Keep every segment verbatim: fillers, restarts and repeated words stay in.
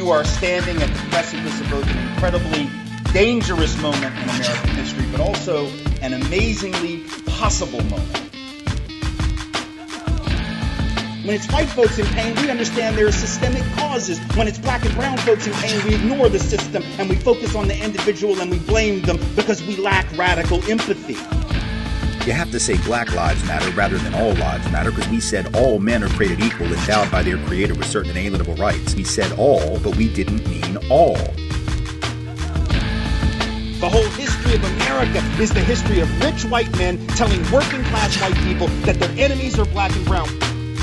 You are standing at the precipice of both an incredibly dangerous moment in American history, but also an amazingly possible moment. When it's white folks in pain, we understand there are systemic causes. When it's black and brown folks in pain, we ignore the system and we focus on the individual and we blame them because we lack radical empathy. You have to say Black Lives Matter rather than All Lives Matter, because we said all men are created equal, endowed by their creator with certain inalienable rights. We said all, but we didn't mean all. The whole history of America is the history of rich white men telling working class white people that their enemies are black and brown.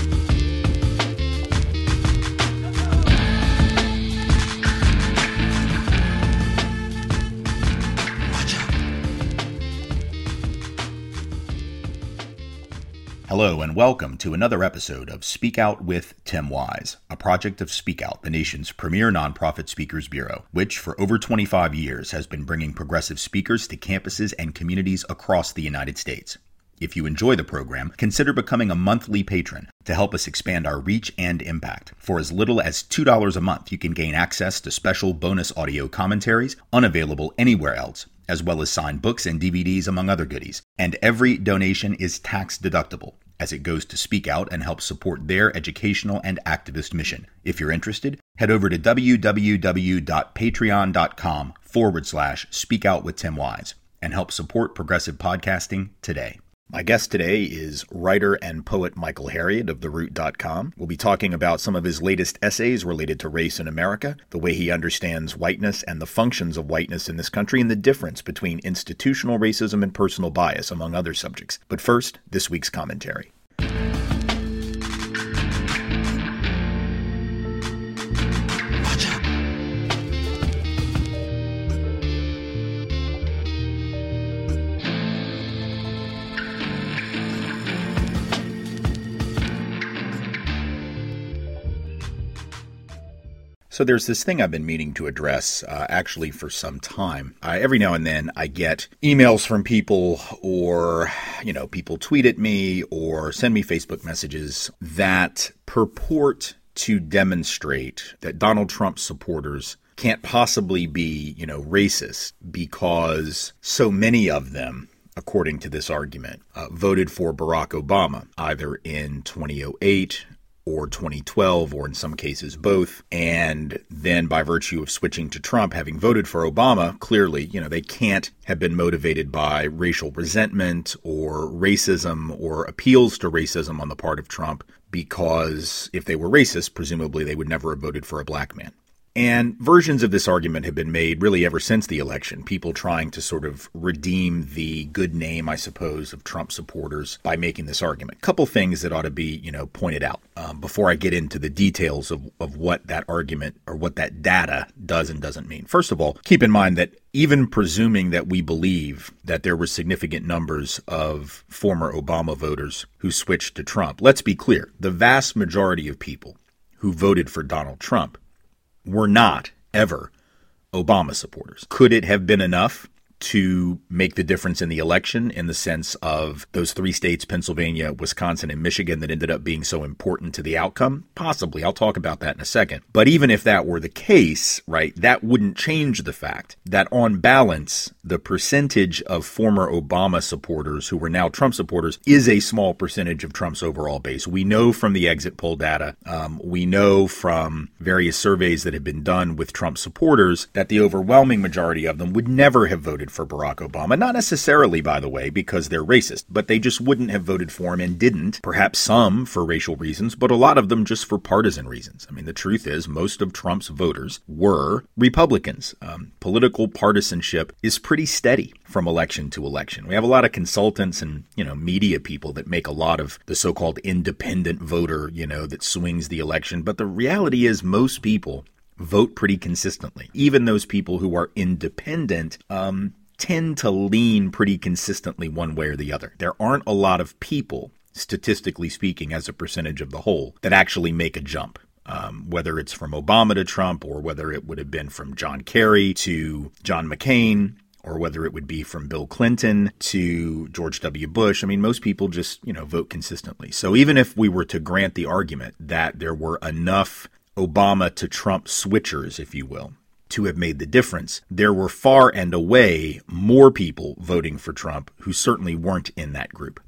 Hello and welcome to another episode of Speak Out with Tim Wise, a project of Speak Out, the nation's premier nonprofit speakers bureau, which for over twenty-five years has been bringing progressive speakers to campuses and communities across the United States. If you enjoy the program, consider becoming a monthly patron to help us expand our reach and impact. For as little as two dollars a month, you can gain access to special bonus audio commentaries unavailable anywhere else, as well as signed books and D V Ds, among other goodies. And every donation is tax deductible, as it goes to Speak Out and help support their educational and activist mission. If you're interested, head over to www.patreon.com forward slash Speak Out with Tim Wise and help support progressive podcasting today. My guest today is writer and poet Michael Harriot of the root dot com. We'll be talking about some of his latest essays related to race in America, the way he understands whiteness and the functions of whiteness in this country, and the difference between institutional racism and personal bias, among other subjects. But first, this week's commentary. So there's this thing I've been meaning to address uh, actually for some time. Uh, every now and then I get emails from people, or, you know, people tweet at me or send me Facebook messages that purport to demonstrate that Donald Trump supporters can't possibly be, you know, racist because so many of them, according to this argument, uh, voted for Barack Obama, either in twenty oh eight or twenty twelve, or in some cases both, and then by virtue of switching to Trump, having voted for Obama, clearly, you know, they can't have been motivated by racial resentment or racism or appeals to racism on the part of Trump, because if they were racist, presumably they would never have voted for a black man. And versions of this argument have been made really ever since the election, people trying to sort of redeem the good name, I suppose, of Trump supporters by making this argument. A couple things that ought to be, you know, pointed out um, before I get into the details of, of what that argument or what that data does and doesn't mean. First of all, keep in mind that even presuming that we believe that there were significant numbers of former Obama voters who switched to Trump, let's be clear, the vast majority of people who voted for Donald Trump were not ever Obama supporters. Could it have been enough to make the difference in the election in the sense of those three states, Pennsylvania, Wisconsin, and Michigan, that ended up being so important to the outcome? Possibly. I'll talk about that in a second. But even if that were the case, right, that wouldn't change the fact that on balance, the percentage of former Obama supporters who were now Trump supporters is a small percentage of Trump's overall base. We know from the exit poll data, um, we know from various surveys that have been done with Trump supporters that the overwhelming majority of them would never have voted for Barack Obama. Not necessarily, by the way, because they're racist, but they just wouldn't have voted for him and didn't. Perhaps some for racial reasons, but a lot of them just for partisan reasons. I mean, the truth is most of Trump's voters were Republicans. Um, political partisanship is pretty steady from election to election. We have a lot of consultants and, you know, media people that make a lot of the so-called independent voter, you know, that swings the election. But the reality is most people vote pretty consistently. Even those people who are independent um, tend to lean pretty consistently one way or the other. There aren't a lot of people, statistically speaking, as a percentage of the whole, that actually make a jump. Um, whether it's from Obama to Trump, or whether it would have been from John Kerry to John McCain, or whether it would be from Bill Clinton to George W. Bush. I mean, most people just, you know, vote consistently. So even if we were to grant the argument that there were enough Obama to Trump switchers, if you will, to have made the difference, there were far and away more people voting for Trump who certainly weren't in that group.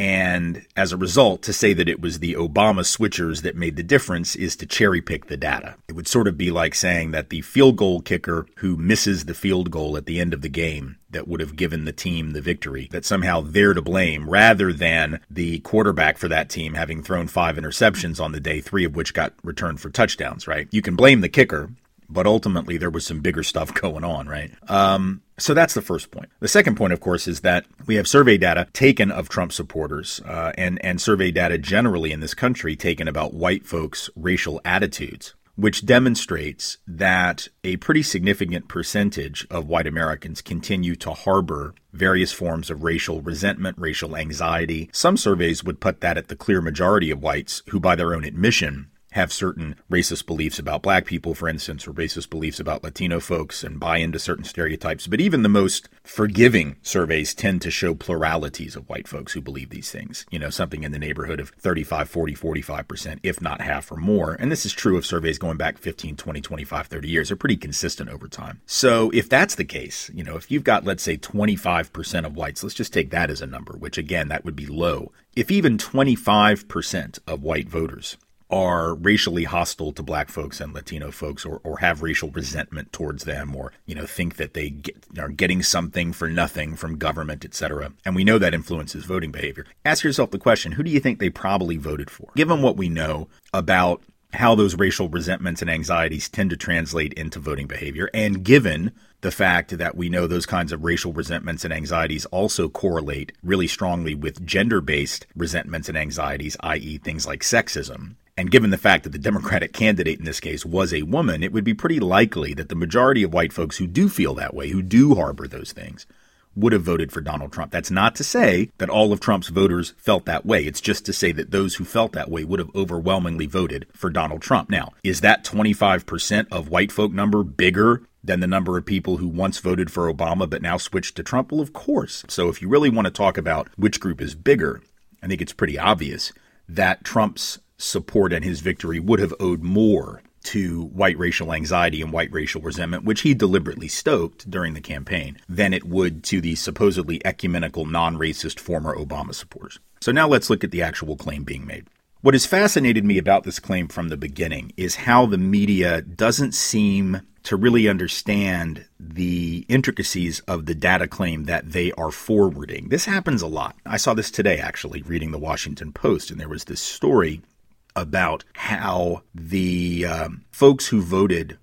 And as a result, to say that it was the Obama switchers that made the difference is to cherry pick the data. It would sort of be like saying that the field goal kicker who misses the field goal at the end of the game that would have given the team the victory, that somehow they're to blame rather than the quarterback for that team having thrown five interceptions on the day, three of which got returned for touchdowns, right? You can blame the kicker, but ultimately there was some bigger stuff going on, right? Um, so that's the first point. The second point, of course, is that we have survey data taken of Trump supporters uh, and, and survey data generally in this country taken about white folks' racial attitudes, which demonstrates that a pretty significant percentage of white Americans continue to harbor various forms of racial resentment, racial anxiety. Some surveys would put that at the clear majority of whites who, by their own admission, have certain racist beliefs about black people, for instance, or racist beliefs about Latino folks and buy into certain stereotypes. But even the most forgiving surveys tend to show pluralities of white folks who believe these things, you know, something in the neighborhood of thirty-five, forty, forty-five percent, if not half or more. And this is true of surveys going back fifteen, twenty, twenty-five, thirty years. They're pretty consistent over time. So if that's the case, you know, if you've got, let's say, twenty-five percent of whites, let's just take that as a number, which again, that would be low. If even twenty-five percent of white voters are racially hostile to black folks and Latino folks, or, or have racial resentment towards them, or, you know, think that they get, are getting something for nothing from government, et cetera. And we know that influences voting behavior. Ask yourself the question, who do you think they probably voted for? Given what we know about how those racial resentments and anxieties tend to translate into voting behavior, and given the fact that we know those kinds of racial resentments and anxieties also correlate really strongly with gender-based resentments and anxieties, that is things like sexism, and given the fact that the Democratic candidate in this case was a woman, it would be pretty likely that the majority of white folks who do feel that way, who do harbor those things, would have voted for Donald Trump. That's not to say that all of Trump's voters felt that way. It's just to say that those who felt that way would have overwhelmingly voted for Donald Trump. Now, is that twenty-five percent of white folk number bigger than the number of people who once voted for Obama but now switched to Trump? Well, of course. So if you really want to talk about which group is bigger, I think it's pretty obvious that Trump's support and his victory would have owed more to white racial anxiety and white racial resentment, which he deliberately stoked during the campaign, than it would to the supposedly ecumenical, non-racist former Obama supporters. So now let's look at the actual claim being made. What has fascinated me about this claim from the beginning is how the media doesn't seem to really understand the intricacies of the data claim that they are forwarding. This happens a lot. I saw this today, actually, reading the Washington Post, and there was this story about how the um, folks who voted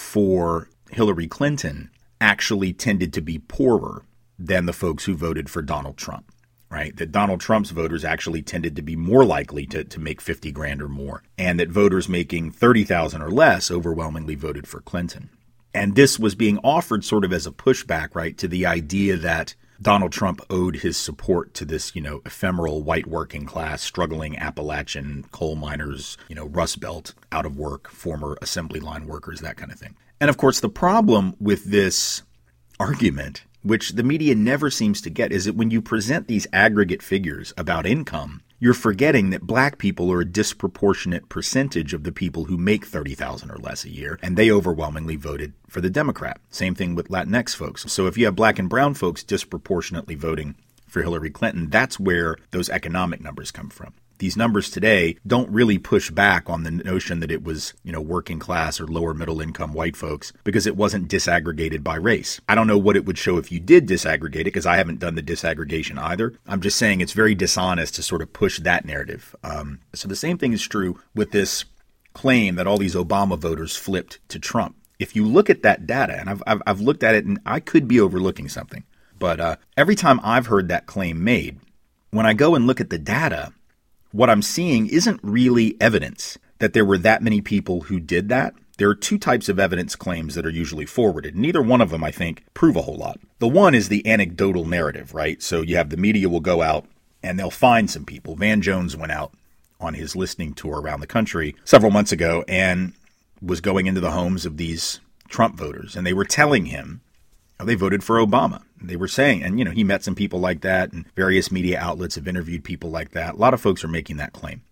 for Hillary Clinton actually tended to be poorer than the folks who voted for Donald Trump, right? That Donald Trump's voters actually tended to be more likely to, to make fifty grand or more, and that voters making thirty thousand or less overwhelmingly voted for Clinton. And this was being offered sort of as a pushback, right, to the idea that Donald Trump owed his support to this, you know, ephemeral white working class, struggling Appalachian coal miners, you know, Rust Belt, out of work, former assembly line workers, that kind of thing. And of course, the problem with this argument, which the media never seems to get, is that when you present these aggregate figures about income, you're forgetting that black people are a disproportionate percentage of the people who make thirty thousand dollars or less a year, and they overwhelmingly voted for the Democrat. Same thing with Latinx folks. So if you have black and brown folks disproportionately voting for Hillary Clinton, that's where those economic numbers come from. These numbers today don't really push back on the notion that it was, you know, working class or lower middle income white folks, because it wasn't disaggregated by race. I don't know what it would show if you did disaggregate it, because I haven't done the disaggregation either. I'm just saying it's very dishonest to sort of push that narrative. Um, so the same thing is true with this claim that all these Obama voters flipped to Trump. If you look at that data, and I've, I've, I've looked at it, and I could be overlooking something, but uh, every time I've heard that claim made, when I go and look at the data, what I'm seeing isn't really evidence that there were that many people who did that. There are two types of evidence claims that are usually forwarded. Neither one of them, I think, prove a whole lot. The one is the anecdotal narrative, right? So you have the media will go out and they'll find some people. Van Jones went out on his listening tour around the country several months ago and was going into the homes of these Trump voters. And they were telling him how they voted for Obama. They were saying, and, you know, he met some people like that, and various media outlets have interviewed people like that. A lot of folks are making that claim. A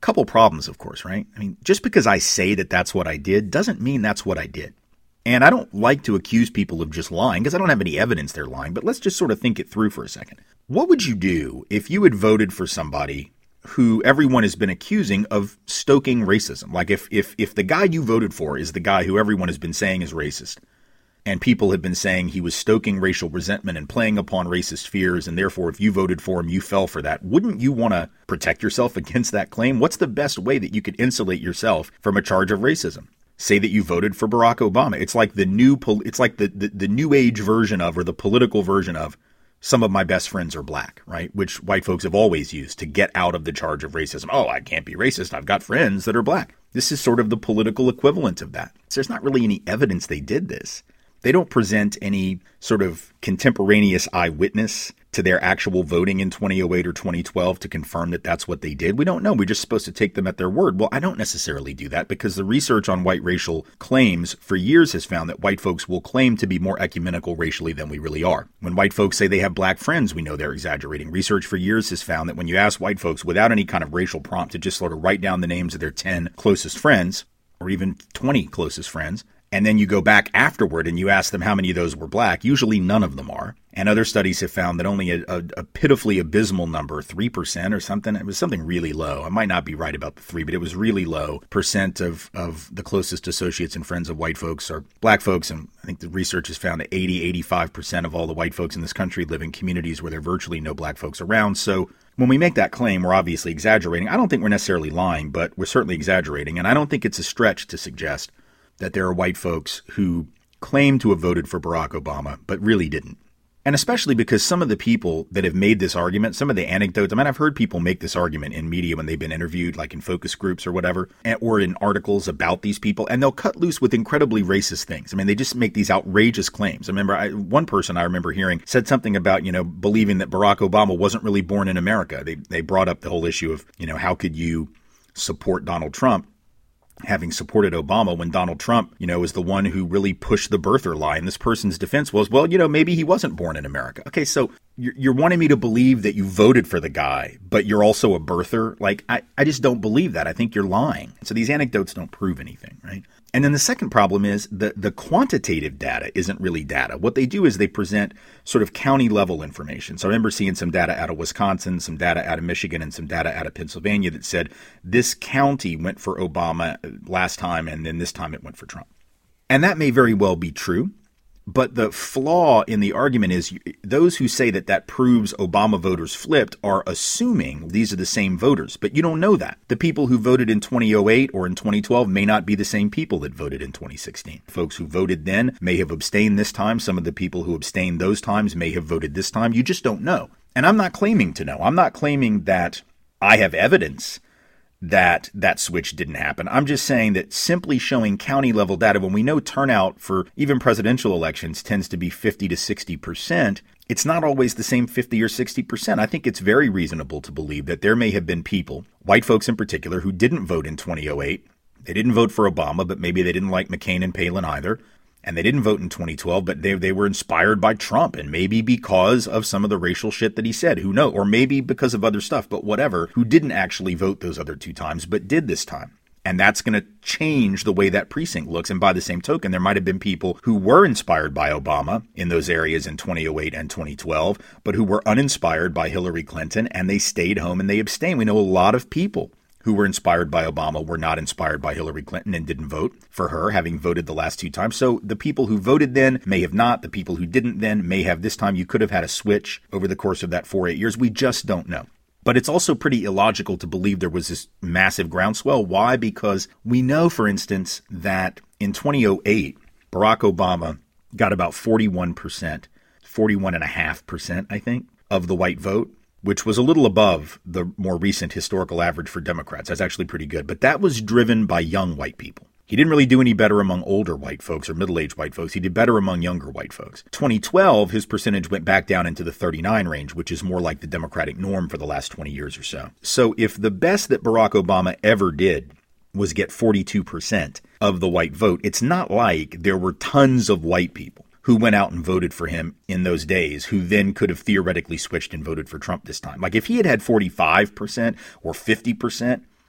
couple problems, of course, right? I mean, just because I say that that's what I did doesn't mean that's what I did. And I don't like to accuse people of just lying because I don't have any evidence they're lying, but let's just sort of think it through for a second. What would you do if you had voted for somebody who everyone has been accusing of stoking racism? Like if if if the guy you voted for is the guy who everyone has been saying is racist, and people have been saying he was stoking racial resentment and playing upon racist fears, and therefore if you voted for him, you fell for that, wouldn't you want to protect yourself against that claim? What's the best way that you could insulate yourself from a charge of racism? Say that you voted for Barack Obama. It's like the new, it's like the, the, the new age version of, or the political version of, some of my best friends are black, right? Which white folks have always used to get out of the charge of racism. Oh, I can't be racist. I've got friends that are black. This is sort of the political equivalent of that. So there's not really any evidence they did this. They don't present any sort of contemporaneous eyewitness to their actual voting in twenty oh eight or twenty twelve to confirm that that's what they did. We don't know. We're just supposed to take them at their word. Well, I don't necessarily do that because the research on white racial claims for years has found that white folks will claim to be more ecumenical racially than we really are. When white folks say they have black friends, we know they're exaggerating. Research for years has found that when you ask white folks without any kind of racial prompt to just sort of write down the names of their ten closest friends or even twenty closest friends, and then you go back afterward and you ask them how many of those were black, usually none of them are. And other studies have found that only a, a, a pitifully abysmal number, three percent or something, it was something really low. I might not be right about the three, but it was really low percent of, of the closest associates and friends of white folks are black folks. And I think the research has found that eighty, eighty-five percent of all the white folks in this country live in communities where there are virtually no black folks around. So when we make that claim, we're obviously exaggerating. I don't think we're necessarily lying, but we're certainly exaggerating. And I don't think it's a stretch to suggest that there are white folks who claim to have voted for Barack Obama, but really didn't. And especially because some of the people that have made this argument, some of the anecdotes, I mean, I've heard people make this argument in media when they've been interviewed, like in focus groups or whatever, or in articles about these people, and they'll cut loose with incredibly racist things. I mean, they just make these outrageous claims. I remember I, one person I remember hearing said something about, you know, believing that Barack Obama wasn't really born in America. They, they brought up the whole issue of, you know, how could you support Donald Trump, having supported Obama when Donald Trump, you know, was the one who really pushed the birther lie. And this person's defense was, well, you know, maybe he wasn't born in America. Okay, so you're, you're wanting me to believe that you voted for the guy, but you're also a birther? Like, I, I just don't believe that. I think you're lying. So these anecdotes don't prove anything, right? And then the second problem is that the quantitative data isn't really data. What they do is they present sort of county level information. So I remember seeing some data out of Wisconsin, some data out of Michigan, and some data out of Pennsylvania that said this county went for Obama last time, and then this time it went for Trump. And that may very well be true. But the flaw in the argument is those who say that that proves Obama voters flipped are assuming these are the same voters. But you don't know that. The people who voted in twenty oh eight or in twenty twelve may not be the same people that voted in twenty sixteen. Folks who voted then may have abstained this time. Some of the people who abstained those times may have voted this time. You just don't know. And I'm not claiming to know. I'm not claiming that I have evidence that that switch didn't happen. I'm just saying that simply showing county level data when we know turnout for even presidential elections tends to be fifty to sixty percent, it's not always the same fifty or sixty percent. I think it's very reasonable to believe that there may have been people, white folks in particular, who didn't vote in twenty oh eight. They didn't vote for Obama, but maybe they didn't like McCain and Palin either. And they didn't vote in twenty twelve, but they they were inspired by Trump, and maybe because of some of the racial shit that he said. Who knows? Or maybe because of other stuff, but whatever, who didn't actually vote those other two times, but did this time. And that's going to change the way that precinct looks. And by the same token, there might have been people who were inspired by Obama in those areas in twenty oh eight and twenty twelve, but who were uninspired by Hillary Clinton, and they stayed home and they abstained. We know a lot of people who were inspired by Obama were not inspired by Hillary Clinton and didn't vote for her, having voted the last two times. So the people who voted then may have not. The people who didn't then may have this time. You could have had a switch over the course of that four, eight years. We just don't know. But it's also pretty illogical to believe there was this massive groundswell. Why? Because we know, for instance, that in twenty oh eight, Barack Obama got about forty-one percent, forty-one point five percent, I think, of the white vote, which was a little above the more recent historical average for Democrats. That's actually pretty good. But that was driven by young white people. He didn't really do any better among older white folks or middle-aged white folks. He did better among younger white folks. twenty twelve, his percentage went back down into the thirty-nine range, which is more like the Democratic norm for the last twenty years or so. So if the best that Barack Obama ever did was get forty-two percent of the white vote, it's not like there were tons of white people who went out and voted for him in those days, who then could have theoretically switched and voted for Trump this time. Like if he had had forty-five percent or fifty percent,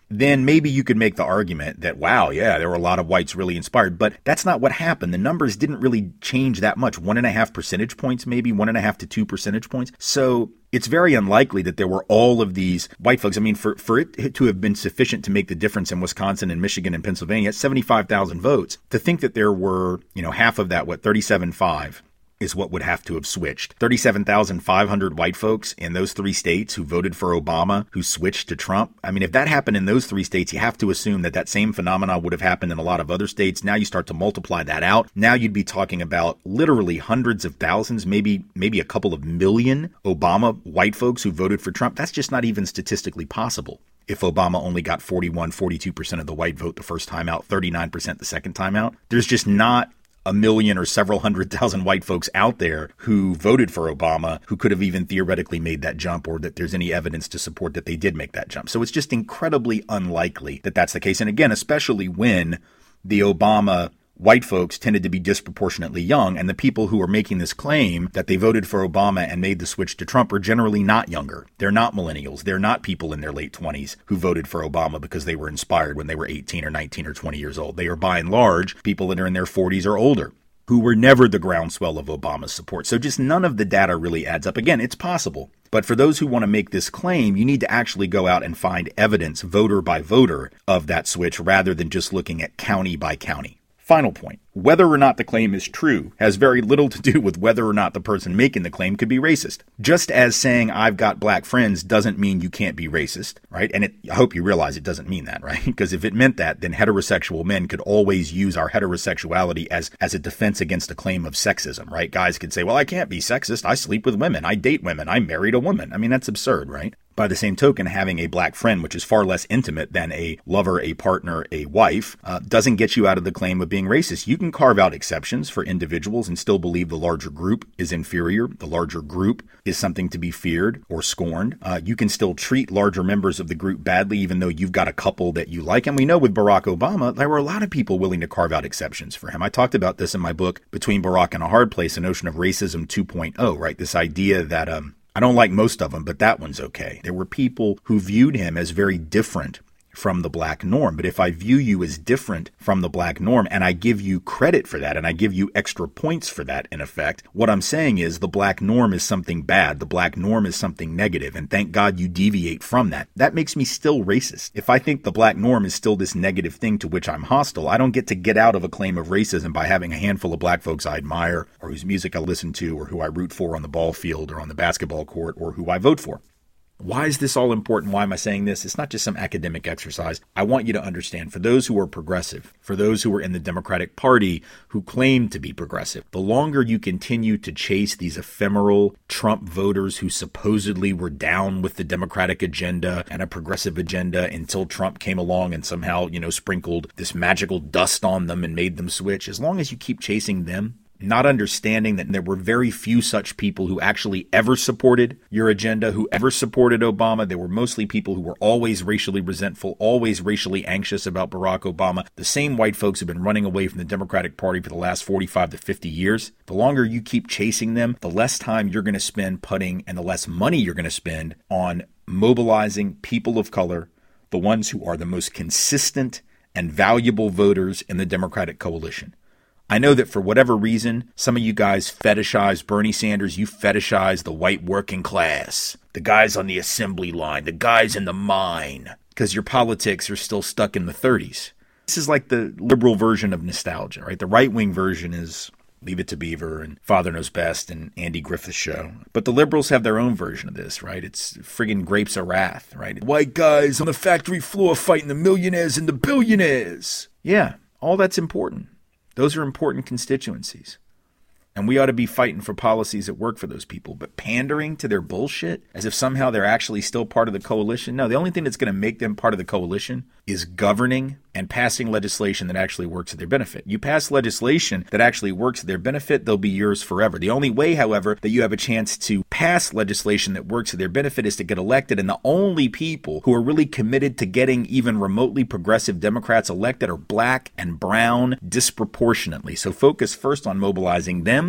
then maybe you could make the argument that, wow, yeah, there were a lot of whites really inspired. But that's not what happened. The numbers didn't really change that much. One and a half percentage points, maybe one and a half to two percentage points. So it's very unlikely that there were all of these white folks. I mean, for, for it to have been sufficient to make the difference in Wisconsin and Michigan and Pennsylvania, seventy-five thousand votes, to think that there were, you know, half of that, what, thirty-seven point five is what would have to have switched. thirty-seven thousand five hundred white folks in those three states who voted for Obama, who switched to Trump. I mean, if that happened in those three states, you have to assume that that same phenomenon would have happened in a lot of other states. Now you start to multiply that out. Now you'd be talking about literally hundreds of thousands, maybe maybe a couple of million Obama white folks who voted for Trump. That's just not even statistically possible. If Obama only got forty-one, forty-two percent of the white vote the first time out, thirty-nine percent the second time out, there's just not a million or several hundred thousand white folks out there who voted for Obama who could have even theoretically made that jump, or that there's any evidence to support that they did make that jump. So it's just incredibly unlikely that that's the case. And again, especially when the Obama white folks tended to be disproportionately young, and the people who are making this claim that they voted for Obama and made the switch to Trump are generally not younger. They're not millennials. They're not people in their late twenties who voted for Obama because they were inspired when they were eighteen or nineteen or twenty years old. They are by and large people that are in their forties or older, who were never the groundswell of Obama's support. So just none of the data really adds up. Again, it's possible. But for those who want to make this claim, you need to actually go out and find evidence, voter by voter, of that switch rather than just looking at county by county. Final point. Whether or not the claim is true has very little to do with whether or not the person making the claim could be racist. Just as saying I've got black friends doesn't mean you can't be racist, right? And it, I hope you realize it doesn't mean that, right? Because if it meant that, then heterosexual men could always use our heterosexuality as, as a defense against a claim of sexism, right? Guys could say, well, I can't be sexist. I sleep with women. I date women. I married a woman. I mean, that's absurd, right? By the same token, having a black friend, which is far less intimate than a lover, a partner, a wife, uh, doesn't get you out of the claim of being racist. You can carve out exceptions for individuals and still believe the larger group is inferior. The larger group is something to be feared or scorned. Uh, you can still treat larger members of the group badly, even though you've got a couple that you like. And we know with Barack Obama, there were a lot of people willing to carve out exceptions for him. I talked about this in my book, Between Barack and a Hard Place, the notion of racism two point oh, right? This idea that, um, I don't like most of them, but that one's okay. There were people who viewed him as very different from the black norm. But if I view you as different from the black norm and I give you credit for that and I give you extra points for that, in effect, what I'm saying is the black norm is something bad. The black norm is something negative. And thank God you deviate from that. That makes me still racist. If I think the black norm is still this negative thing to which I'm hostile, I don't get to get out of a claim of racism by having a handful of black folks I admire or whose music I listen to or who I root for on the ball field or on the basketball court or who I vote for. Why is this all important? Why am I saying this? It's not just some academic exercise. I want you to understand, for those who are progressive, for those who are in the Democratic Party who claim to be progressive, the longer you continue to chase these ephemeral Trump voters who supposedly were down with the Democratic agenda and a progressive agenda until Trump came along and somehow, you know, sprinkled this magical dust on them and made them switch, as long as you keep chasing them, not understanding that there were very few such people who actually ever supported your agenda, who ever supported Obama. They were mostly people who were always racially resentful, always racially anxious about Barack Obama. The same white folks have been running away from the Democratic Party for the last forty-five to fifty years. The longer you keep chasing them, the less time you're going to spend putting and the less money you're going to spend on mobilizing people of color, the ones who are the most consistent and valuable voters in the Democratic coalition. I know that for whatever reason, some of you guys fetishize Bernie Sanders. You fetishize the white working class, the guys on the assembly line, the guys in the mine, because your politics are still stuck in the thirties. This is like the liberal version of nostalgia, right? The right-wing version is Leave It to Beaver and Father Knows Best and Andy Griffith's Show. But the liberals have their own version of this, right? It's friggin' Grapes of Wrath, right? White guys on the factory floor fighting the millionaires and the billionaires. Yeah, all that's important. Those are important constituencies. And we ought to be fighting for policies that work for those people. But pandering to their bullshit as if somehow they're actually still part of the coalition. No, the only thing that's going to make them part of the coalition is governing and passing legislation that actually works to their benefit. You pass legislation that actually works to their benefit, they'll be yours forever. The only way, however, that you have a chance to pass legislation that works to their benefit is to get elected. And the only people who are really committed to getting even remotely progressive Democrats elected are black and brown disproportionately. So focus first on mobilizing them,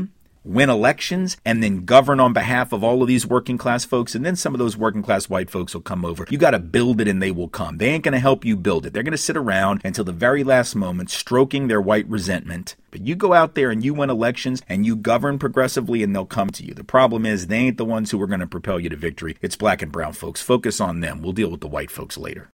win elections, and then govern on behalf of all of these working class folks, and then some of those working class white folks will come over. You got to build it and they will come. They ain't going to help you build it. They're going to sit around until the very last moment, stroking their white resentment. But you go out there and you win elections and you govern progressively and they'll come to you. The problem is they ain't the ones who are going to propel you to victory. It's black and brown folks. Focus on them. We'll deal with the white folks later.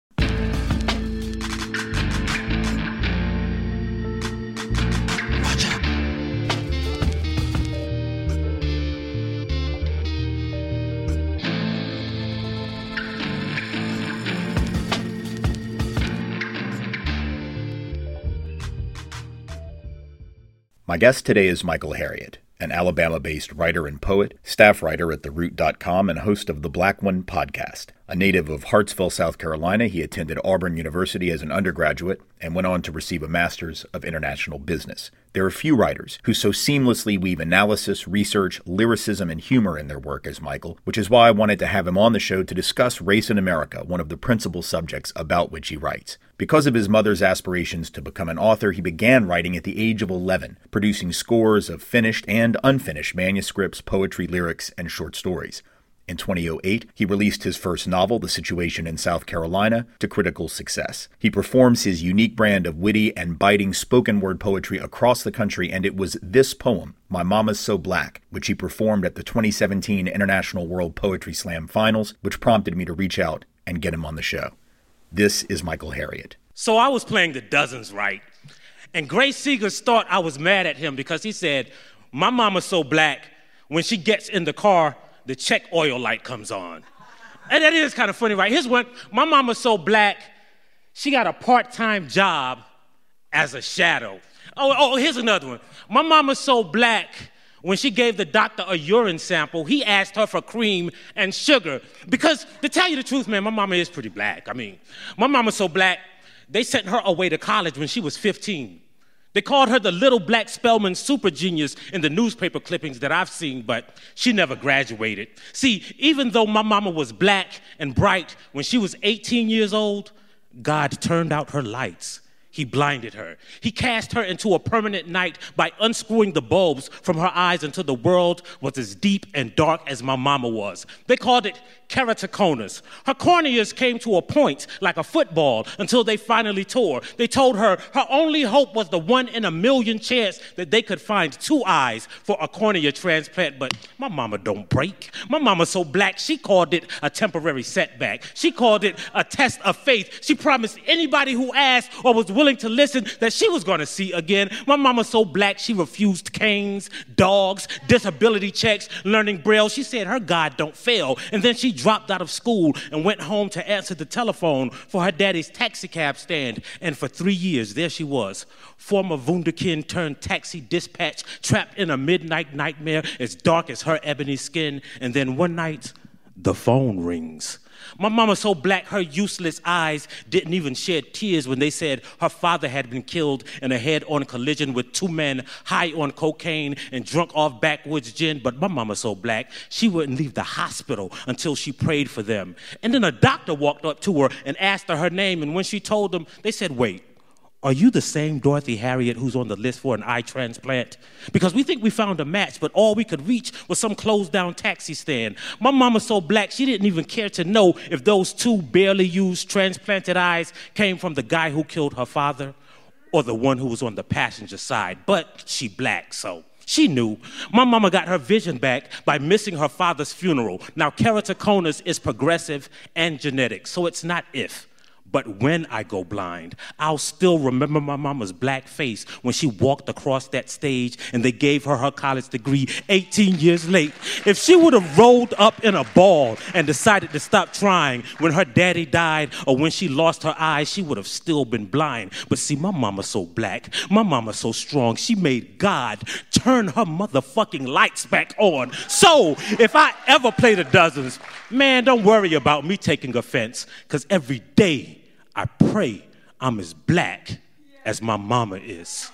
My guest today is Michael Harriot, an Alabama-based writer and poet, staff writer at the root dot com, and host of the Black One podcast. A native of Hartsville, South Carolina, he attended Auburn University as an undergraduate and went on to receive a Master's of International Business. There are few writers who so seamlessly weave analysis, research, lyricism, and humor in their work as Michael, which is why I wanted to have him on the show to discuss race in America, one of the principal subjects about which he writes. Because of his mother's aspirations to become an author, he began writing at the age of eleven, producing scores of finished and unfinished manuscripts, poetry, lyrics, and short stories. In twenty oh eight, he released his first novel, The Situation in South Carolina, to critical success. He performs his unique brand of witty and biting spoken word poetry across the country, and it was this poem, My Mama's So Black, which he performed at the twenty seventeen International World Poetry Slam Finals, which prompted me to reach out and get him on the show. This is Michael Harriot. So I was playing the dozens, right? And Grace Seegers thought I was mad at him because he said, my mama's so black, when she gets in the car, the check oil light comes on. And that is kind of funny, right? Here's one. My mama's so black, she got a part-time job as a shadow. Oh, oh, here's another one. My mama's so black, when she gave the doctor a urine sample, he asked her for cream and sugar. Because to tell you the truth, man, my mama is pretty black. I mean, my mama's so black, they sent her away to college when she was fifteen. They called her the little black Spelman super genius in the newspaper clippings that I've seen, but she never graduated. See, even though my mama was black and bright, when she was eighteen years old, God turned out her lights. He blinded her. He cast her into a permanent night by unscrewing the bulbs from her eyes until the world was as deep and dark as my mama was. They called it keratoconus. Her corneas came to a point like a football until they finally tore. They told her her only hope was the one in a million chance that they could find two eyes for a cornea transplant, but my mama don't break. My mama's so black, she called it a temporary setback. She called it a test of faith. She promised anybody who asked or was willing to listen that she was going to see again. My mama's so black, she refused canes, dogs, disability checks, learning Braille. She said her God don't fail. And then she dropped out of school and went home to answer the telephone for her daddy's taxi cab stand. And for three years, there she was, former wunderkind turned taxi dispatch, trapped in a midnight nightmare as dark as her ebony skin. And then one night, the phone rings. My mama's so black, her useless eyes didn't even shed tears when they said her father had been killed in a head-on collision with two men high on cocaine and drunk off backwoods gin. But my mama's so black, she wouldn't leave the hospital until she prayed for them. And then a doctor walked up to her and asked her her name, and when she told them, they said, wait, are you the same Dorothy Harriet who's on the list for an eye transplant? Because we think we found a match, but all we could reach was some closed-down taxi stand. My mama's so black, she didn't even care to know if those two barely used transplanted eyes came from the guy who killed her father or the one who was on the passenger side. But she black, so she knew. My mama got her vision back by missing her father's funeral. Now, keratoconus is progressive and genetic, so it's not if. But when I go blind, I'll still remember my mama's black face when she walked across that stage and they gave her her college degree eighteen years late. If she would have rolled up in a ball and decided to stop trying when her daddy died or when she lost her eyes, she would have still been blind. But see, my mama's so black, my mama's so strong, she made God turn her motherfucking lights back on. So if I ever play the dozens, man, don't worry about me taking offense, because every day I pray I'm as black as my mama is.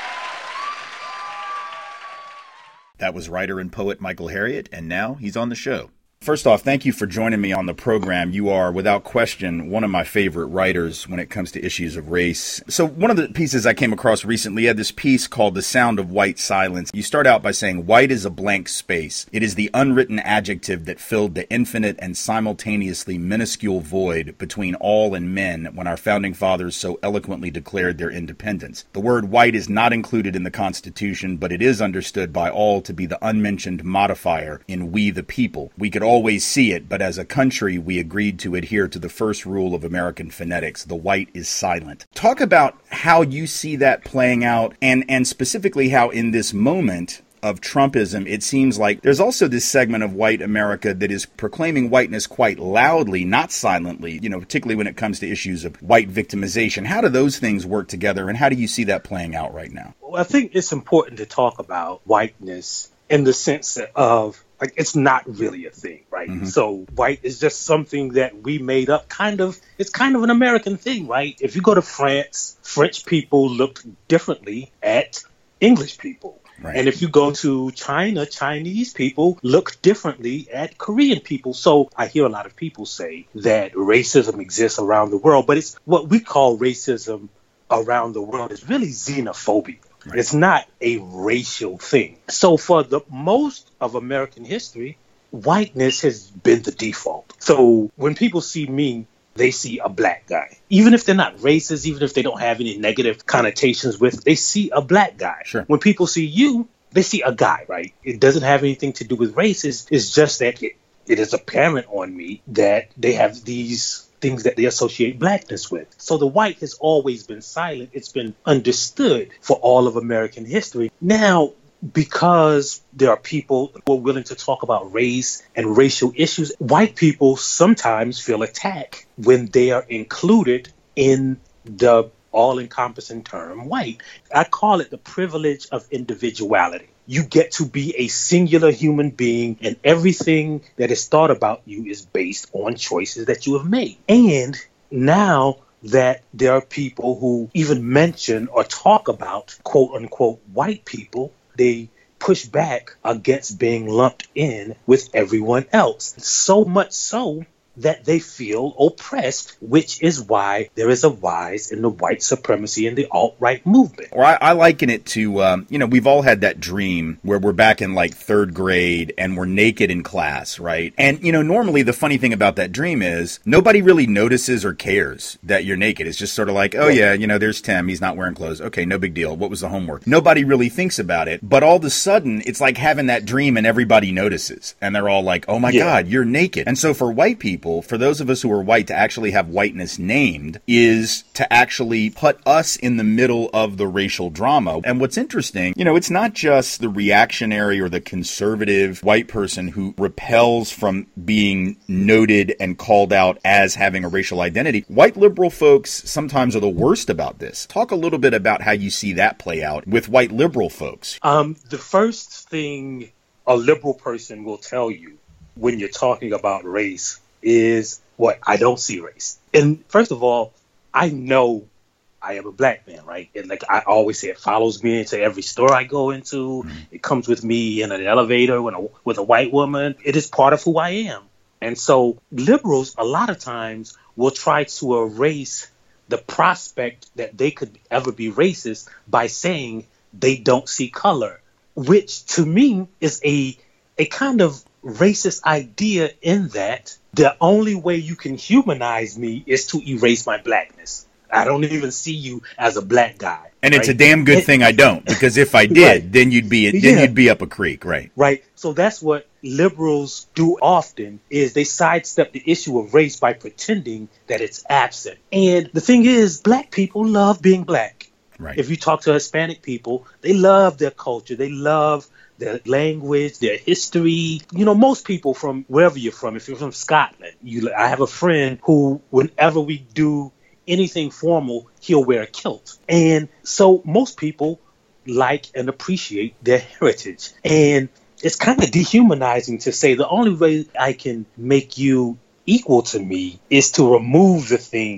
That was writer and poet Michael Harriot, and now he's on the show. First off, thank you for joining me on the program. You are, without question, one of my favorite writers when it comes to issues of race. So one of the pieces I came across recently had this piece called The Sound of White Silence. You start out by saying, white is a blank space. It is the unwritten adjective that filled the infinite and simultaneously minuscule void between all and men when our founding fathers so eloquently declared their independence. The word white is not included in the Constitution, but it is understood by all to be the unmentioned modifier in we the people. We could always see it, but as a country, we agreed to adhere to the first rule of American phonetics. The white is silent. Talk about how you see that playing out, and, and specifically how in this moment of Trumpism, it seems like there's also this segment of white America that is proclaiming whiteness quite loudly, not silently, you know, particularly when it comes to issues of white victimization. How do those things work together, and how do you see that playing out right now? Well, I think it's important to talk about whiteness in the sense of, like, it's not really a thing, right? Mm-hmm. So white is just something that we made up, kind of, it's kind of an American thing, right? If you go to France, French people looked differently at English people. Right. And if you go to China, Chinese people look differently at Korean people. So I hear a lot of people say that racism exists around the world, but it's what we call racism around the world is really xenophobia. Right. It's not a racial thing. So for the most of American history, whiteness has been the default. So when people see me, they see a black guy. Even if they're not racist, even if they don't have any negative connotations with it, they see a black guy. Sure. When people see you, they see a guy, right? It doesn't have anything to do with race. It's, it's just that it, it is apparent on me that they have these things that they associate blackness with. So the white has always been silent. It's been understood for all of American history. Now, because there are people who are willing to talk about race and racial issues, white people sometimes feel attacked when they are included in the all-encompassing term white. I call it the privilege of individuality. You get to be a singular human being, and everything that is thought about you is based on choices that you have made. And now that there are people who even mention or talk about quote-unquote white people, they push back against being lumped in with everyone else. So much so that they feel oppressed, which is why there is a rise in the white supremacy and the alt-right movement. Or I, I liken it to, um, you know, we've all had that dream where we're back in like third grade and we're naked in class, right? And, you know, normally the funny thing about that dream is nobody really notices or cares that you're naked. It's just sort of like, oh yeah, you know, there's Tim, he's not wearing clothes. Okay, no big deal. What was the homework? Nobody really thinks about it. But all of a sudden, it's like having that dream and everybody notices. And they're all like, oh my yeah. God, you're naked. And so for white people, for those of us who are white, to actually have whiteness named is to actually put us in the middle of the racial drama. And what's interesting, you know, it's not just the reactionary or the conservative white person who repels from being noted and called out as having a racial identity. White liberal folks sometimes are the worst about this. Talk a little bit about how you see that play out with white liberal folks. Um, the first thing a liberal person will tell you when you're talking about race is what I don't see race. And first of all, I know I am a black man, right? And like I always say, it follows me into every store I go into. Mm-hmm. It comes with me in an elevator when a, with a white woman. It is part of who I am. And so liberals a lot of times will try to erase the prospect that they could ever be racist by saying they don't see color, which to me is a a kind of racist idea in that the only way you can humanize me is to erase my blackness. I don't even see you as a black guy. And right? It's a damn good it, thing I don't, because if I did, right. then you'd be then yeah. you'd be up a creek, right? Right. So that's what liberals do often, is they sidestep the issue of race by pretending that it's absent. And the thing is, black people love being black. Right. If you talk to Hispanic people, they love their culture. They love their language, their history. You know, most people from wherever you're from, if you're from Scotland, you, I have a friend who, whenever we do anything formal, he'll wear a kilt. And so most people like and appreciate their heritage. And it's kind of dehumanizing to say the only way I can make you equal to me is to remove the thing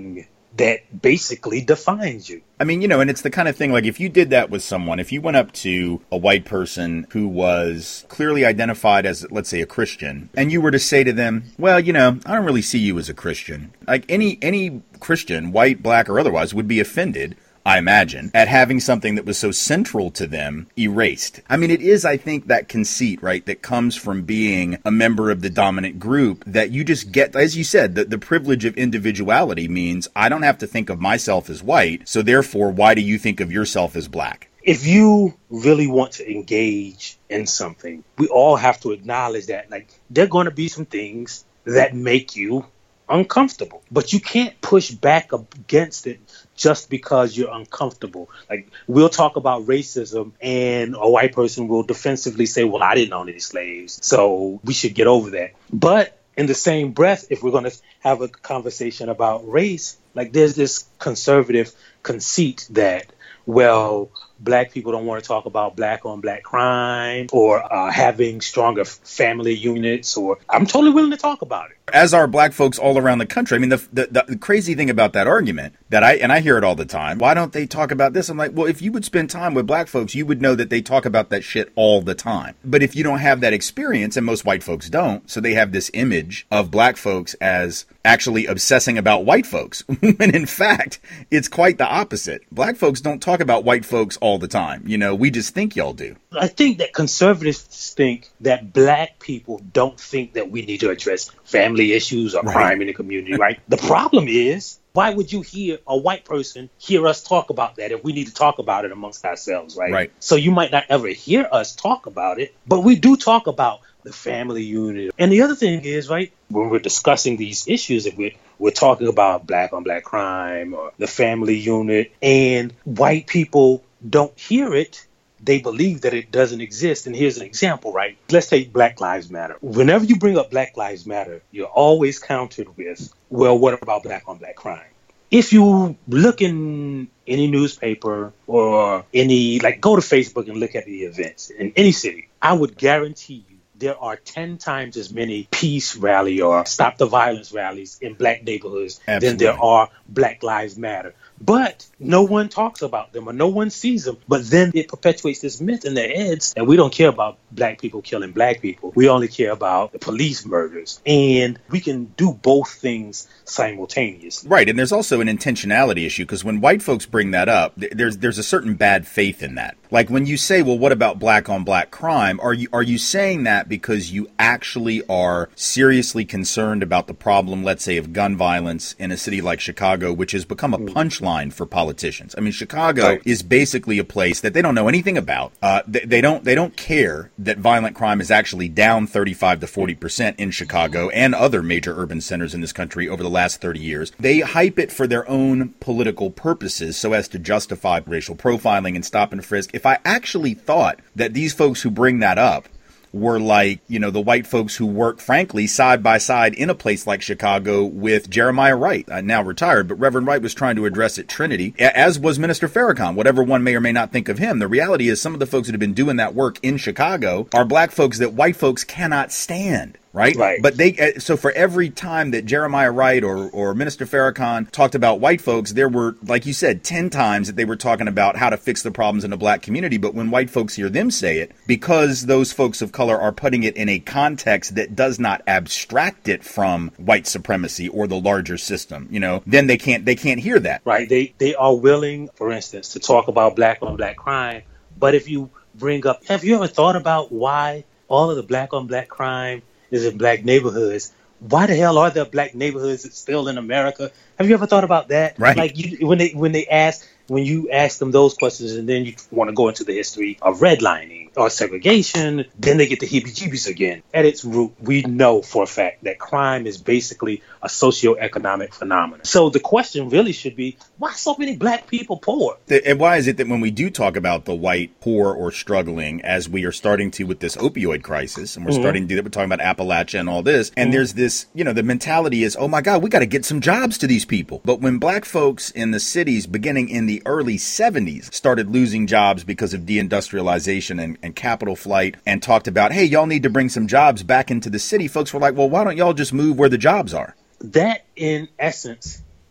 that basically defines you. I mean, you know, and it's the kind of thing, like, if you did that with someone, if you went up to a white person who was clearly identified as, let's say, a Christian, and you were to say to them, well, you know, I don't really see you as a Christian. Like, any any Christian, white, black, or otherwise, would be offended, I imagine, at having something that was so central to them erased. I mean, it is, I think, that conceit, right, that comes from being a member of the dominant group, that you just get, as you said, the, the privilege of individuality means I don't have to think of myself as white, so therefore, why do you think of yourself as black? If you really want to engage in something, we all have to acknowledge that, like, there are going to be some things that make you uncomfortable, but you can't push back against it just because you're uncomfortable. Like, we'll talk about racism and a white person will defensively say, well, I didn't own any slaves, so we should get over that. But in the same breath, if we're going to have a conversation about race, like, there's this conservative conceit that, well, black people don't want to talk about black on black crime or uh, having stronger family units, or I'm totally willing to talk about it. As are black folks all around the country. I mean, the, the the crazy thing about that argument that I, and I hear it all the time, why don't they talk about this? I'm like, well, if you would spend time with black folks, you would know that they talk about that shit all the time. But if you don't have that experience, and most white folks don't, so they have this image of black folks as actually obsessing about white folks, when in fact, it's quite the opposite. Black folks don't talk about white folks all the time. You know, we just think y'all do. I think that conservatives think that black people don't think that we need to address family issues or right. crime in the community, right? The problem is, why would you hear a white person hear us talk about that if we need to talk about it amongst ourselves, right? Right. So you might not ever hear us talk about it, but we do talk about the family unit. And the other thing is, right, when we're discussing these issues, if we're, we're talking about black on black crime or the family unit, and white people don't hear it, they believe that it doesn't exist. And here's an example, right? Let's take Black Lives Matter. Whenever you bring up Black Lives Matter, you're always countered with, well, what about black on black crime? If you look in any newspaper or any, like, go to Facebook and look at the events in any city, I would guarantee you there are ten times as many peace rally or stop the violence rallies in black neighborhoods Absolutely. Than there are Black Lives Matter. But no one talks about them or no one sees them. But then it perpetuates this myth in their heads that we don't care about black people killing black people. We only care about the police murders. And we can do both things simultaneously. Right. And there's also an intentionality issue, because when white folks bring that up, there's there's a certain bad faith in that. Like, when you say, well, what about black on black crime? Are you are you saying that because you actually are seriously concerned about the problem, let's say, of gun violence in a city like Chicago, which has become a punchline for politicians? I mean, Chicago right. is basically a place that they don't know anything about. Uh, they, they don't they don't care that violent crime is actually down thirty-five to forty percent in Chicago and other major urban centers in this country over the last thirty years. They hype it for their own political purposes so as to justify racial profiling and stop and frisk. If I actually thought that these folks who bring that up were like, you know, the white folks who work, frankly, side by side in a place like Chicago with Jeremiah Wright, uh, now retired, but Reverend Wright was trying to address at Trinity, as was Minister Farrakhan, whatever one may or may not think of him. The reality is some of the folks that have been doing that work in Chicago are black folks that white folks cannot stand. Right? Right. But they, so for every time that Jeremiah Wright or, or Minister Farrakhan talked about white folks, there were, like you said, ten times that they were talking about how to fix the problems in the black community. But when white folks hear them say it, because those folks of color are putting it in a context that does not abstract it from white supremacy or the larger system, you know, then they can't, they can't hear that. Right. They, they are willing, for instance, to talk about black on black crime. But if you bring up, have you ever thought about why all of the black on black crime is in black neighborhoods? Why the hell are there black neighborhoods still in America? Have you ever thought about that? Right. Like, you, when they when they ask when you ask them those questions, and then you want to go into the history of redlining or segregation, then they get the heebie-jeebies again. At its root, we know for a fact that crime is basically a socioeconomic phenomenon. So the question really should be, why so many black people poor? And why is it that when we do talk about the white poor or struggling, as we are starting to with this opioid crisis, and we're mm-hmm. starting to do that, we're talking about Appalachia and all this, and mm-hmm. there's this, you know, the mentality is, oh my God, we got to get some jobs to these people. But when black folks in the cities beginning in the early seventies started losing jobs because of deindustrialization and, and capital flight, and talked about, hey, y'all need to bring some jobs back into the city, folks were like, well, why don't y'all just move where the jobs are? That, in essence,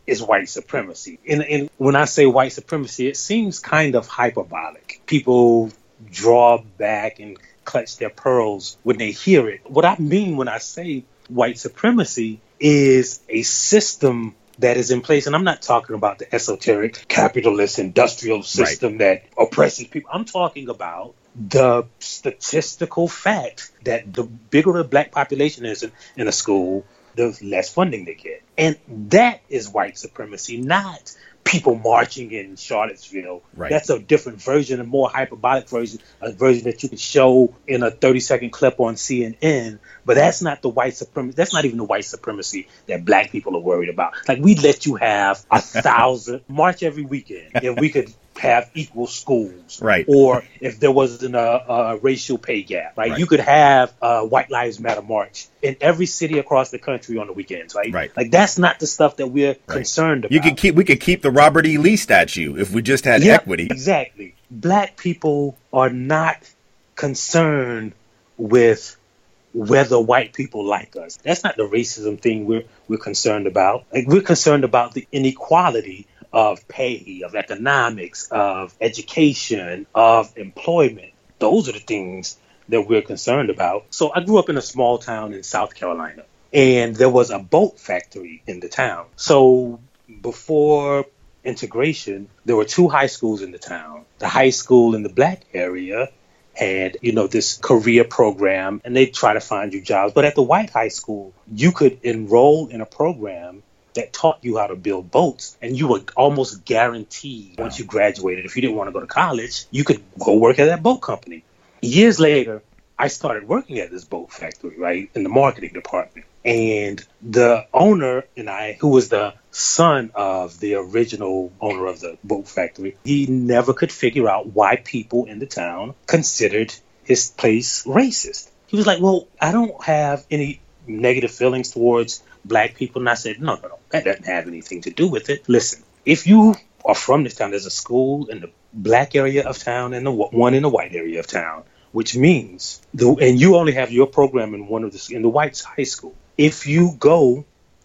is white supremacy. And, and when I say white supremacy, it seems kind of hyperbolic. People draw back and clutch their pearls when they hear it. What I mean when I say white supremacy is a system that is in place. And I'm not talking about the esoteric capitalist industrial system right. that oppresses people. I'm talking about the statistical fact that the bigger the black population is in, in a school, the less funding they get. And that is white supremacy, not people marching in Charlottesville. Right. That's a different version, a more hyperbolic version, a version that you could show in a thirty second clip on C N N. But that's not the white supremacy. That's not even the white supremacy that black people are worried about. Like, we'd let you have a thousand march every weekend and we could have equal schools. Right. Or if there wasn't a, a racial pay gap, right? right? You could have a White Lives Matter march in every city across the country on the weekends, right? Right. Like, that's not the stuff that we're right. concerned about. You could keep, we could keep the Robert E. Lee statue if we just had yep, equity. Exactly. Black people are not concerned with whether white people like us. That's not the racism thing we're we're concerned about. Like, we're concerned about the inequality of pay, of economics, of education, of employment. Those are the things that we're concerned about. So I grew up in a small town in South Carolina, and there was a boat factory in the town. So before integration, there were two high schools in the town. The high school in the black area had, you know, this career program, and they try to find you jobs. But at the white high school, you could enroll in a program that taught you how to build boats, and you were almost guaranteed once you graduated, if you didn't want to go to college, you could go work at that boat company. Years later, I started working at this boat factory, right, in the marketing department. And the owner and I, who was the son of the original owner of the boat factory, he never could figure out why people in the town considered his place racist. He was like, well, I don't have any negative feelings towards black people. And I said, no, no, no, that doesn't have anything to do with it. Listen, if you are from this town, there's a school in the black area of town and the one in the white area of town, which means, the, and you only have your program in one of the, in the white high school. If you go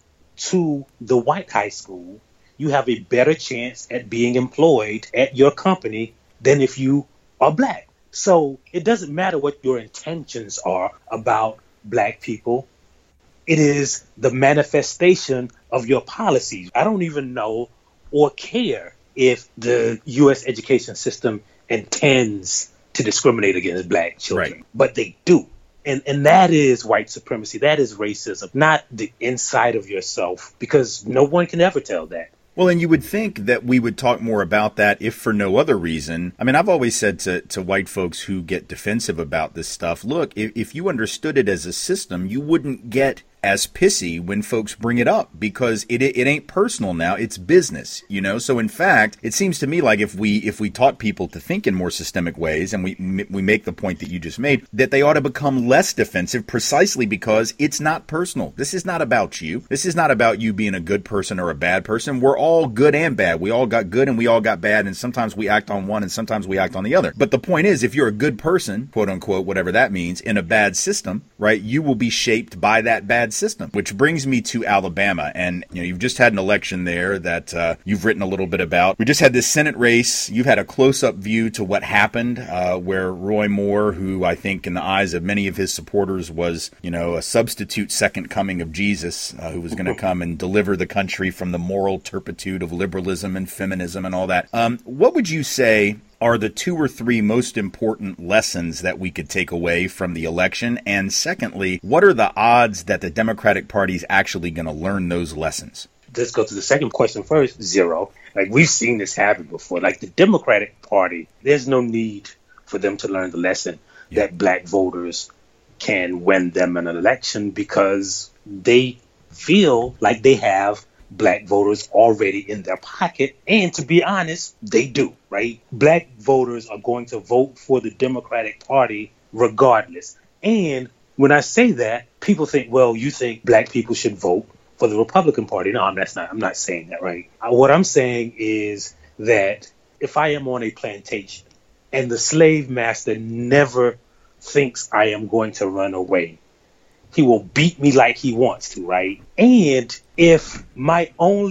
to the white high school, you have a better chance at being employed at your company than if you are black. So it doesn't matter what your intentions are about black people. It is the manifestation of your policies. I don't even know or care if the U S education system intends to discriminate against black children, right. but they do. And and that is white supremacy. That is racism, not the inside of yourself, because no one can ever tell that. Well, and you would think that we would talk more about that if for no other reason. I mean, I've always said to, to white folks who get defensive about this stuff, look, if, if you understood it as a system, you wouldn't get as pissy when folks bring it up, because it, it it ain't personal now, it's business, you know. So in fact, it seems to me like if we if we taught people to think in more systemic ways, and we we make the point that you just made, that they ought to become less defensive, precisely because it's not personal. This is not about you. This is not about you being a good person or a bad person. We're all good and bad. We all got good and we all got bad, and sometimes we act on one and sometimes we act on the other. But the point is, if you're a good person, quote unquote, whatever that means, in a bad system, right, you will be shaped by that bad system. Which brings me to Alabama, and you know, you've just had an election there that uh, you've written a little bit about. We just had this Senate race. You've had a close-up view to what happened, uh, where Roy Moore, who I think in the eyes of many of his supporters was, you know, a substitute second coming of Jesus, uh, who was going to come and deliver the country from the moral turpitude of liberalism and feminism and all that. Um, what would you say are the two or three most important lessons that we could take away from the election? And secondly, what are the odds that the Democratic Party is actually going to learn those lessons? Let's go to the second question first. Zero. Like, we've seen this happen before. Like, the Democratic Party, there's no need for them to learn the lesson yeah. that black voters can win them an election, because they feel like they have black voters already in their pocket. And to be honest, they do, right? Black voters are going to vote for the Democratic Party regardless. And when I say that, people think, well, you think black people should vote for the Republican Party. No, I'm, that's not, I'm not saying that, right? What I'm saying is that if I am on a plantation and the slave master never thinks I am going to run away, he will beat me like he wants to, right? And if my only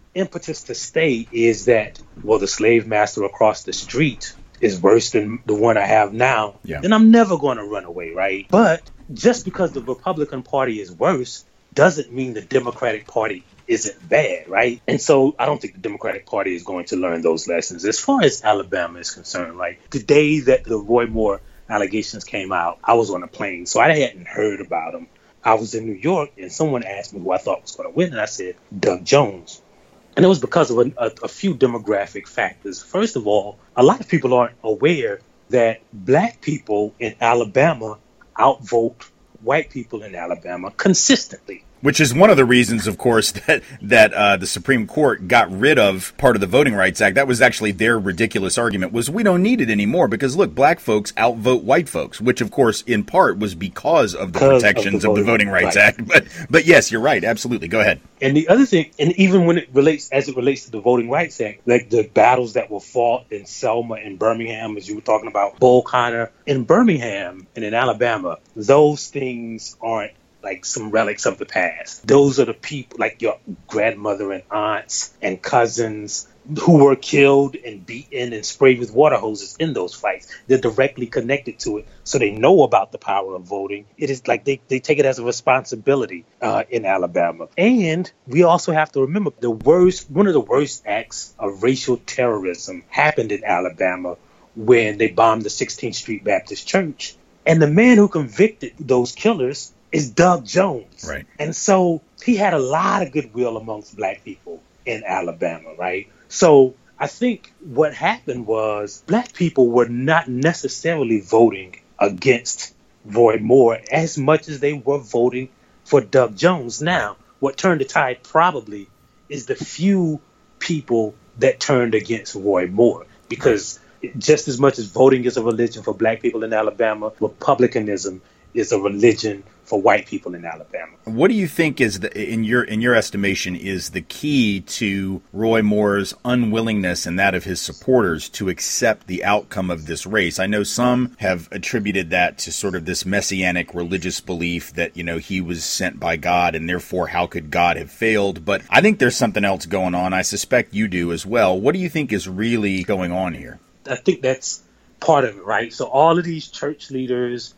impetus to stay is that, well, the slave master across the street is worse than the one I have now, yeah. then I'm never going to run away, right? But just because the Republican Party is worse doesn't mean the Democratic Party isn't bad, right? And so I don't think the Democratic Party is going to learn those lessons. As far as Alabama is concerned, like the day that the Roy Moore allegations came out, I was on a plane, so I hadn't heard about them. I was in New York, and someone asked me who I thought was going to win, and I said, Doug Jones. And it was because of a, a, a few demographic factors. First of all, a lot of people aren't aware that black people in Alabama outvote white people in Alabama consistently. Which is one of the reasons, of course, that that uh, the Supreme Court got rid of part of the Voting Rights Act. That was actually their ridiculous argument, was we don't need it anymore because, look, black folks outvote white folks, which, of course, in part was because of the because protections of the, of the Voting Rights right. Act. But, but yes, you're right. Absolutely. Go ahead. And the other thing, and even when it relates, as it relates to the Voting Rights Act, like the battles that were fought in Selma and Birmingham, as you were talking about, Bull Connor, in Birmingham and in Alabama, those things aren't like some relics of the past. Those are the people, like your grandmother and aunts and cousins who were killed and beaten and sprayed with water hoses in those fights. They're directly connected to it, so they know about the power of voting. It is like they, they take it as a responsibility uh, in Alabama. And we also have to remember the worst, one of the worst acts of racial terrorism happened in Alabama when they bombed the sixteenth Street Baptist Church. And the man who convicted those killers is Doug Jones. Right. And so he had a lot of goodwill amongst black people in Alabama, right? So I think what happened was black people were not necessarily voting against Roy Moore as much as they were voting for Doug Jones. Now, what turned the tide probably is the few people that turned against Roy Moore, because just as much as voting is a religion for black people in Alabama, Republicanism is a religion for white people in Alabama. What do you think is, the, in your in your estimation, is the key to Roy Moore's unwillingness and that of his supporters to accept the outcome of this race? I know some have attributed that to sort of this messianic religious belief that, you know, he was sent by God and therefore how could God have failed? But I think there's something else going on. I suspect you do as well. What do you think is really going on here? I think that's part of it, right? So all of these church leaders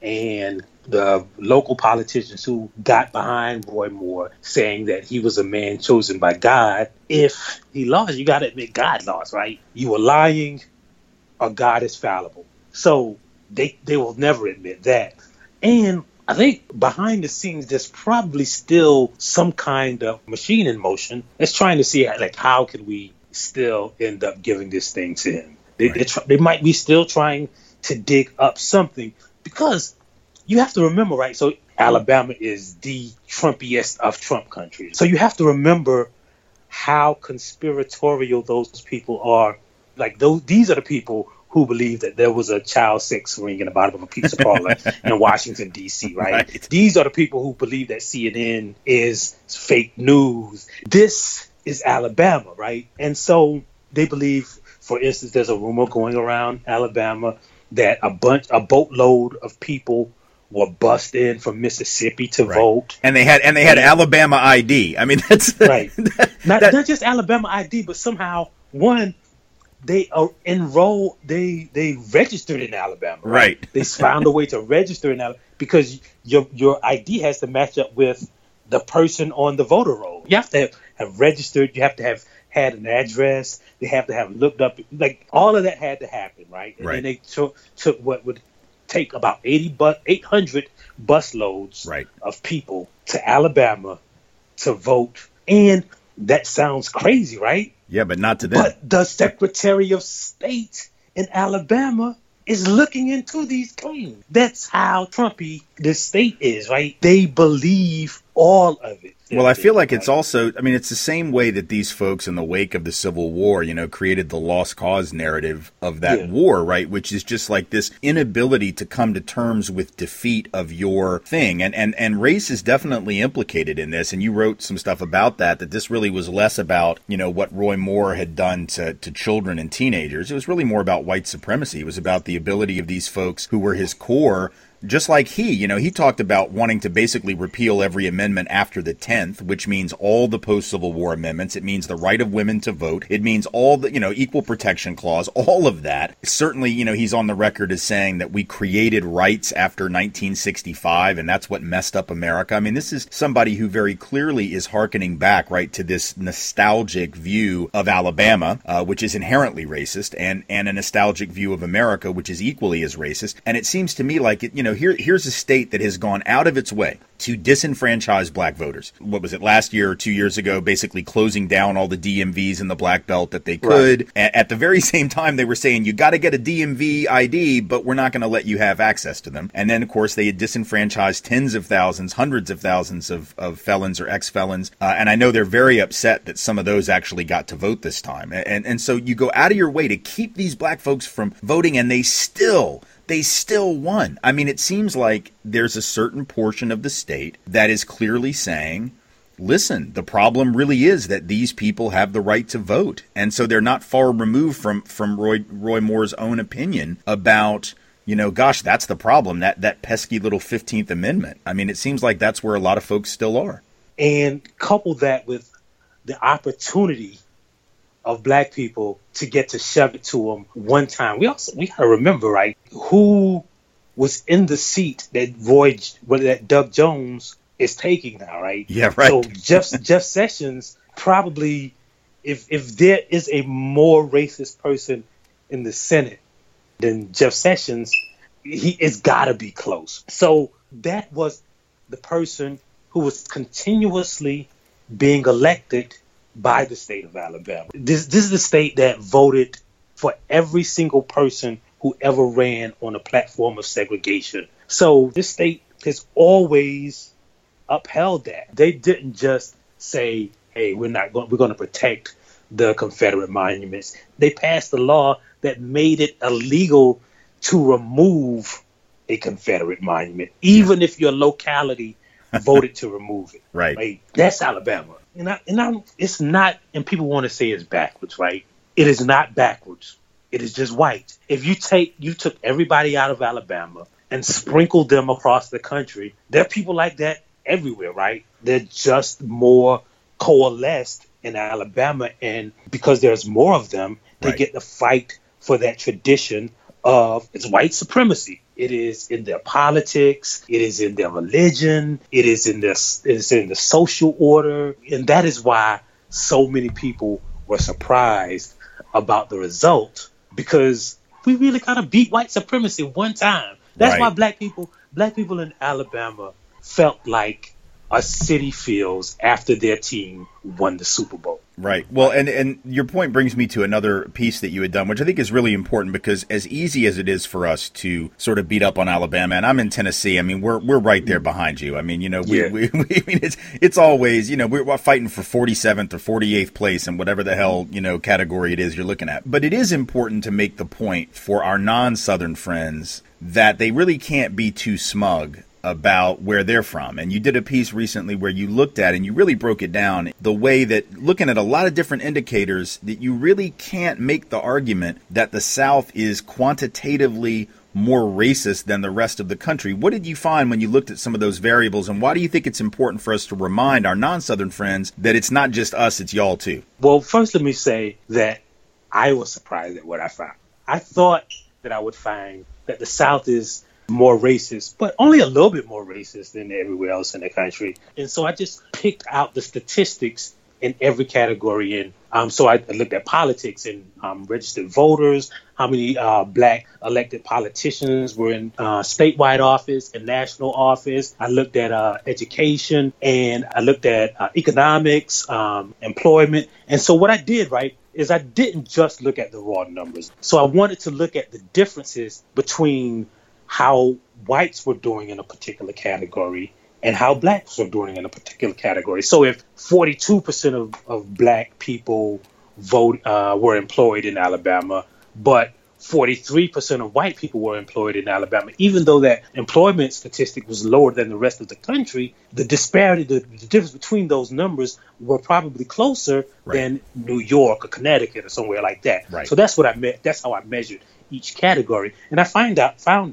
and the local politicians who got behind Roy Moore saying that he was a man chosen by God, if he lost, you got to admit God lost, right? You were lying or God is fallible. So they they will never admit that. And I think behind the scenes, there's probably still some kind of machine in motion that's trying to see, like, how can we still end up giving this thing to him? They, right. tr- they might be still trying to dig up something, because you have to remember, right? So Alabama is the Trumpiest of Trump countries. So you have to remember how conspiratorial those people are. Like, those, these are the people who believe that there was a child sex ring in the bottom of a pizza parlor in Washington, D C, right? right? These are the people who believe that C N N is fake news. This is Alabama, right? And so they believe, for instance, there's a rumor going around Alabama that a bunch, a boatload of people were bussed in from Mississippi to right. vote, and they had and they had and, Alabama I D. I mean, that's right. that, not, that, not just Alabama I D, but somehow one they uh, enroll, they they registered in Alabama. Right. right. They found a way to register in Alabama because your your I D has to match up with the person on the voter roll. You have to have, have registered. You have to have had an address. They have to have looked up. Like, all of that had to happen, right? And right. then they took took what would take about eighty bus, eight hundred bus loads right. of people to Alabama to vote. And that sounds crazy, right? Yeah, but not to them. But the Secretary of State in Alabama is looking into these claims. That's how Trumpy the state is, right? They believe all of it. Well, I feel like it's also, I mean, it's the same way that these folks in the wake of the Civil War, you know, created the lost cause narrative of that yeah. war, right? Which is just like this inability to come to terms with defeat of your thing. And, and, and race is definitely implicated in this. And you wrote some stuff about that, that this really was less about, you know, what Roy Moore had done to, to children and teenagers. It was really more about white supremacy. It was about the ability of these folks who were his core just like he, you know, he talked about wanting to basically repeal every amendment after the tenth, which means all the post-Civil War amendments. It means the right of women to vote. It means all the, you know, equal protection clause, all of that. Certainly, you know, he's on the record as saying that we created rights after nineteen sixty-five, and that's what messed up America. I mean, this is somebody who very clearly is hearkening back, right, to this nostalgic view of Alabama, uh, which is inherently racist, and, and a nostalgic view of America, which is equally as racist. And it seems to me like, it, you know, here here's a state that has gone out of its way to disenfranchise black voters. What was it, last year or two years ago, basically closing down all the D M Vs in the Black Belt that they could. Right. At the very same time, they were saying, you got to get a D M V I D, but we're not going to let you have access to them. And then, of course, they had disenfranchised tens of thousands, hundreds of thousands of, of felons or ex-felons. Uh, and I know they're very upset that some of those actually got to vote this time. And, and so you go out of your way to keep these black folks from voting, and they still... They still won. I mean, it seems like there's a certain portion of the state that is clearly saying, listen, the problem really is that these people have the right to vote. And so they're not far removed from, from Roy, Roy Moore's own opinion about, you know, gosh, that's the problem, that, that pesky little fifteenth Amendment. I mean, it seems like that's where a lot of folks still are. And couple that with the opportunity of black people to get to shove it to them one time. We also we gotta remember, right, who was in the seat that Roy, that Doug Jones is taking now, right? Yeah, right. So Jeff Jeff Sessions probably, if if there is a more racist person in the Senate than Jeff Sessions, he it's gotta be close. So that was the person who was continuously being elected by the state of Alabama. This this is the state that voted for every single person who ever ran on a platform of segregation. So this state has always upheld that. They didn't just say, "Hey, we're not going. We're going to protect the Confederate monuments." They passed a law that made it illegal to remove a Confederate monument, even if your locality voted to remove it. Right. Right. That's Alabama. And, I, and I, it's not, and people want to say it's backwards, right? It is not backwards. It is just white. If you take, you took everybody out of Alabama and sprinkled them across the country, there are people like that everywhere, right? They're just more coalesced in Alabama. And because there's more of them, they right. get to fight for that tradition of it's white supremacy. It is in their politics. It is in their religion. It is in their, it is in the social order. And that is why so many people were surprised about the result, because we really kind of beat white supremacy one time. That's right. why black people, black people in Alabama felt like a city feels after their team won the Super Bowl. Right. Well, and, and your point brings me to another piece that you had done, which I think is really important, because as easy as it is for us to sort of beat up on Alabama, and I'm in Tennessee, I mean, we're we're right there behind you. I mean, you know, we, yeah. we, we I mean, it's it's always, you know, we're fighting for forty-seventh or forty-eighth place in whatever the hell, you know, category it is you're looking at. But it is important to make the point for our non-Southern friends that they really can't be too smug about where they're from. And you did a piece recently where you looked at, and you really broke it down, the way that, looking at a lot of different indicators, that you really can't make the argument that the South is quantitatively more racist than the rest of the country. What did you find when you looked at some of those variables, and why do you think it's important for us to remind our non-Southern friends that it's not just us, it's y'all too? Well, first let me say that I was surprised at what I found. I thought that I would find that the South is more racist, but only a little bit more racist than everywhere else in the country. And so I just picked out the statistics in every category. And um, so I looked at politics and um, registered voters, how many uh, black elected politicians were in uh, statewide office and national office. I looked at uh, education, and I looked at uh, economics, um, employment. And so what I did, right, is I didn't just look at the raw numbers. So I wanted to look at the differences between how whites were doing in a particular category and how blacks were doing in a particular category. So if forty-two percent of, of black people vote uh, were employed in Alabama, but forty-three percent of white people were employed in Alabama, even though that employment statistic was lower than the rest of the country, the disparity, the, the difference between those numbers were probably closer right. than New York or Connecticut or somewhere like that. Right. So that's what I meant. That's how I measured each category. And I find out, found out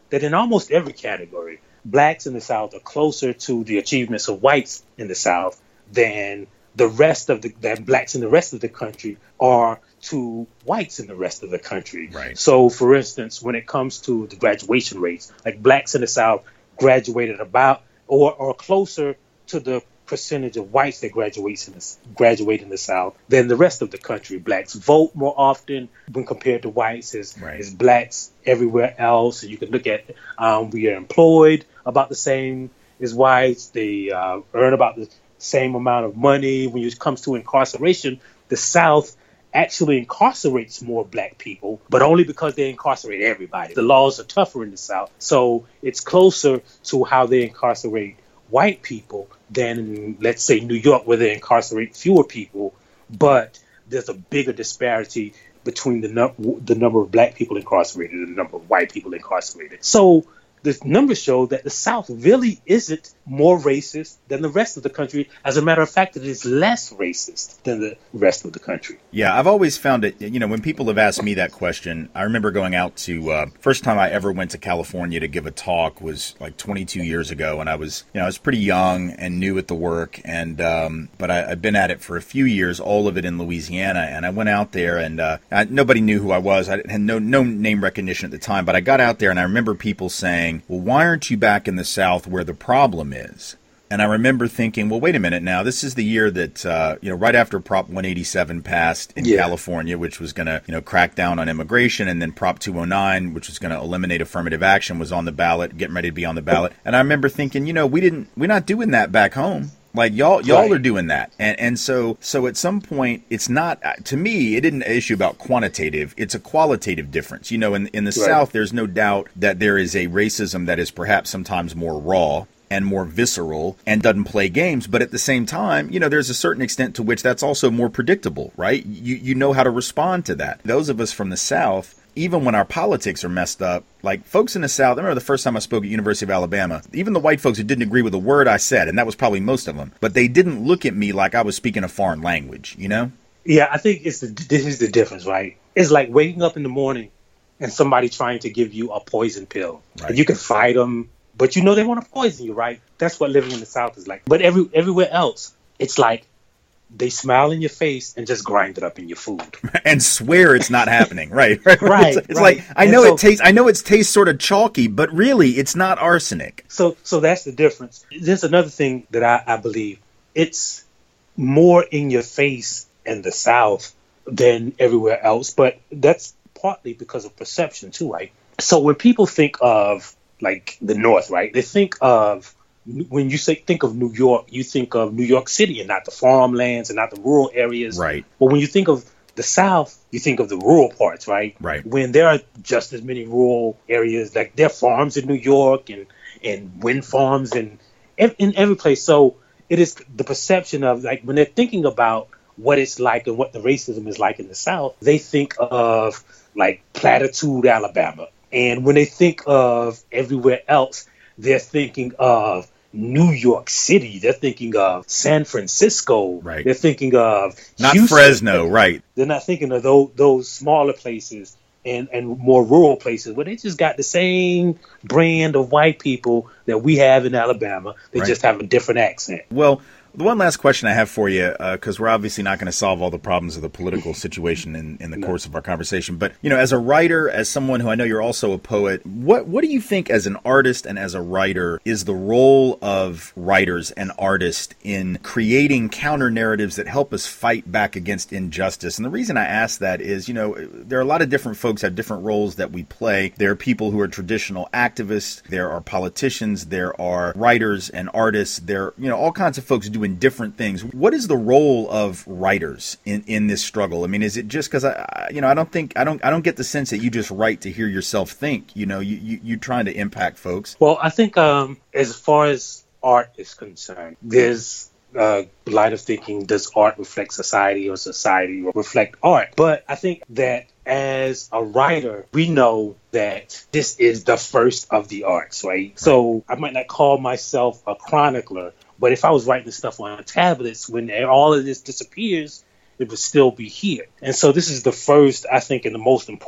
that in almost every category, blacks in the South are closer to the achievements of whites in the South than the rest of the that blacks in the rest of the country are to whites in the rest of the country. Right. So, for instance, when it comes to the graduation rates, like blacks in the South graduated about or, or closer to the percentage of whites that graduates in the, graduate in the South than the rest of the country. Blacks vote more often when compared to whites as, right. as blacks everywhere else. You can look at um, we are employed about the same as whites. They uh, earn about the same amount of money. When it comes to incarceration, the South actually incarcerates more black people, but only because they incarcerate everybody. The laws are tougher in the South, so it's closer to how they incarcerate white people than in, let's say, New York, where they incarcerate fewer people, but there's a bigger disparity between the, num- the number of black people incarcerated and the number of white people incarcerated. So the numbers show that the South really isn't more racist than the rest of the country. As a matter of fact, it is less racist than the rest of the country. Yeah, I've always found it, you know, when people have asked me that question, I remember going out to, uh, first time I ever went to California to give a talk was like twenty-two years ago. And I was, you know, I was pretty young and new at the work. And, um, but I, I've been at it for a few years, all of it in Louisiana. And I went out there and uh, I, nobody knew who I was. I had no, no name recognition at the time. But I got out there and I remember people saying, well, why aren't you back in the South where the problem is? And I remember thinking, well, wait a minute now. This is the year that, uh, you know, right after Prop one eighty-seven passed in yeah. California, which was going to, you know, crack down on immigration, and then Prop two oh nine, which was going to eliminate affirmative action, was on the ballot, getting ready to be on the ballot. And I remember thinking, you know, we didn't, we're not doing that back home. Like y'all, y'all right. are doing that, and and so so at some point, it's not, to me, it isn't an issue about quantitative. It's a qualitative difference. You know, in in the right. South, there's no doubt that there is a racism that is perhaps sometimes more raw and more visceral and doesn't play games. But at the same time, you know, there's a certain extent to which that's also more predictable, right? You you know how to respond to that. Those of us from the South, even when our politics are messed up, like folks in the South, I remember the first time I spoke at University of Alabama, even the white folks who didn't agree with a word I said, and that was probably most of them, but they didn't look at me like I was speaking a foreign language, you know? Yeah, I think it's the, this is the difference, right? It's like waking up in the morning and somebody trying to give you a poison pill. Right. And you can fight them, but you know they want to poison you, right? That's what living in the South is like. But every everywhere else, it's like they smile in your face and just grind it up in your food and swear it's not happening. Right. Right. Right. It's, it's right. like, I and know so, it tastes, I know it tastes sort of chalky, but really it's not arsenic. So, so that's the difference. There's another thing that I, I believe it's more in your face in the South than everywhere else, but that's partly because of perception too, right? So when people think of like the North, right, they think of, when you say think of New York, you think of New York City and not the farmlands and not the rural areas. Right. But when you think of the South, you think of the rural parts, right? Right. When there are just as many rural areas, like there are farms in New York and, and wind farms and in every place. So it is the perception of like when they're thinking about what it's like and what the racism is like in the South, they think of like Platitude, Alabama. And when they think of everywhere else, they're thinking of New York City. They're thinking of San Francisco. Right. They're thinking of not Houston. Fresno, right? They're not thinking of those, those smaller places and, and more rural places where they just got the same brand of white people that we have in Alabama. They Right. just have a different accent. Well, the one last question I have for you, because uh, we're obviously not going to solve all the problems of the political situation in, in the no. course of our conversation. But, you know, as a writer, as someone who I know you're also a poet, what what do you think as an artist and as a writer is the role of writers and artists in creating counter narratives that help us fight back against injustice? And the reason I ask that is, you know, there are a lot of different folks have different roles that we play. There are people who are traditional activists. There are politicians. There are writers and artists. There are, you know, all kinds of folks doing different things. What is the role of writers in, in this struggle? I mean, is it just because I, you know, I don't think I don't I don't get the sense that you just write to hear yourself think. You know, you you you're trying to impact folks. Well, I think um, as far as art is concerned, there's a line of thinking: does art reflect society, or society reflect art? But I think that as a writer, we know that this is the first of the arts, right? right? So I might not call myself a chronicler, but if I was writing stuff on tablets, when all of this disappears, it would still be here. And so this is the first, I think, and the most important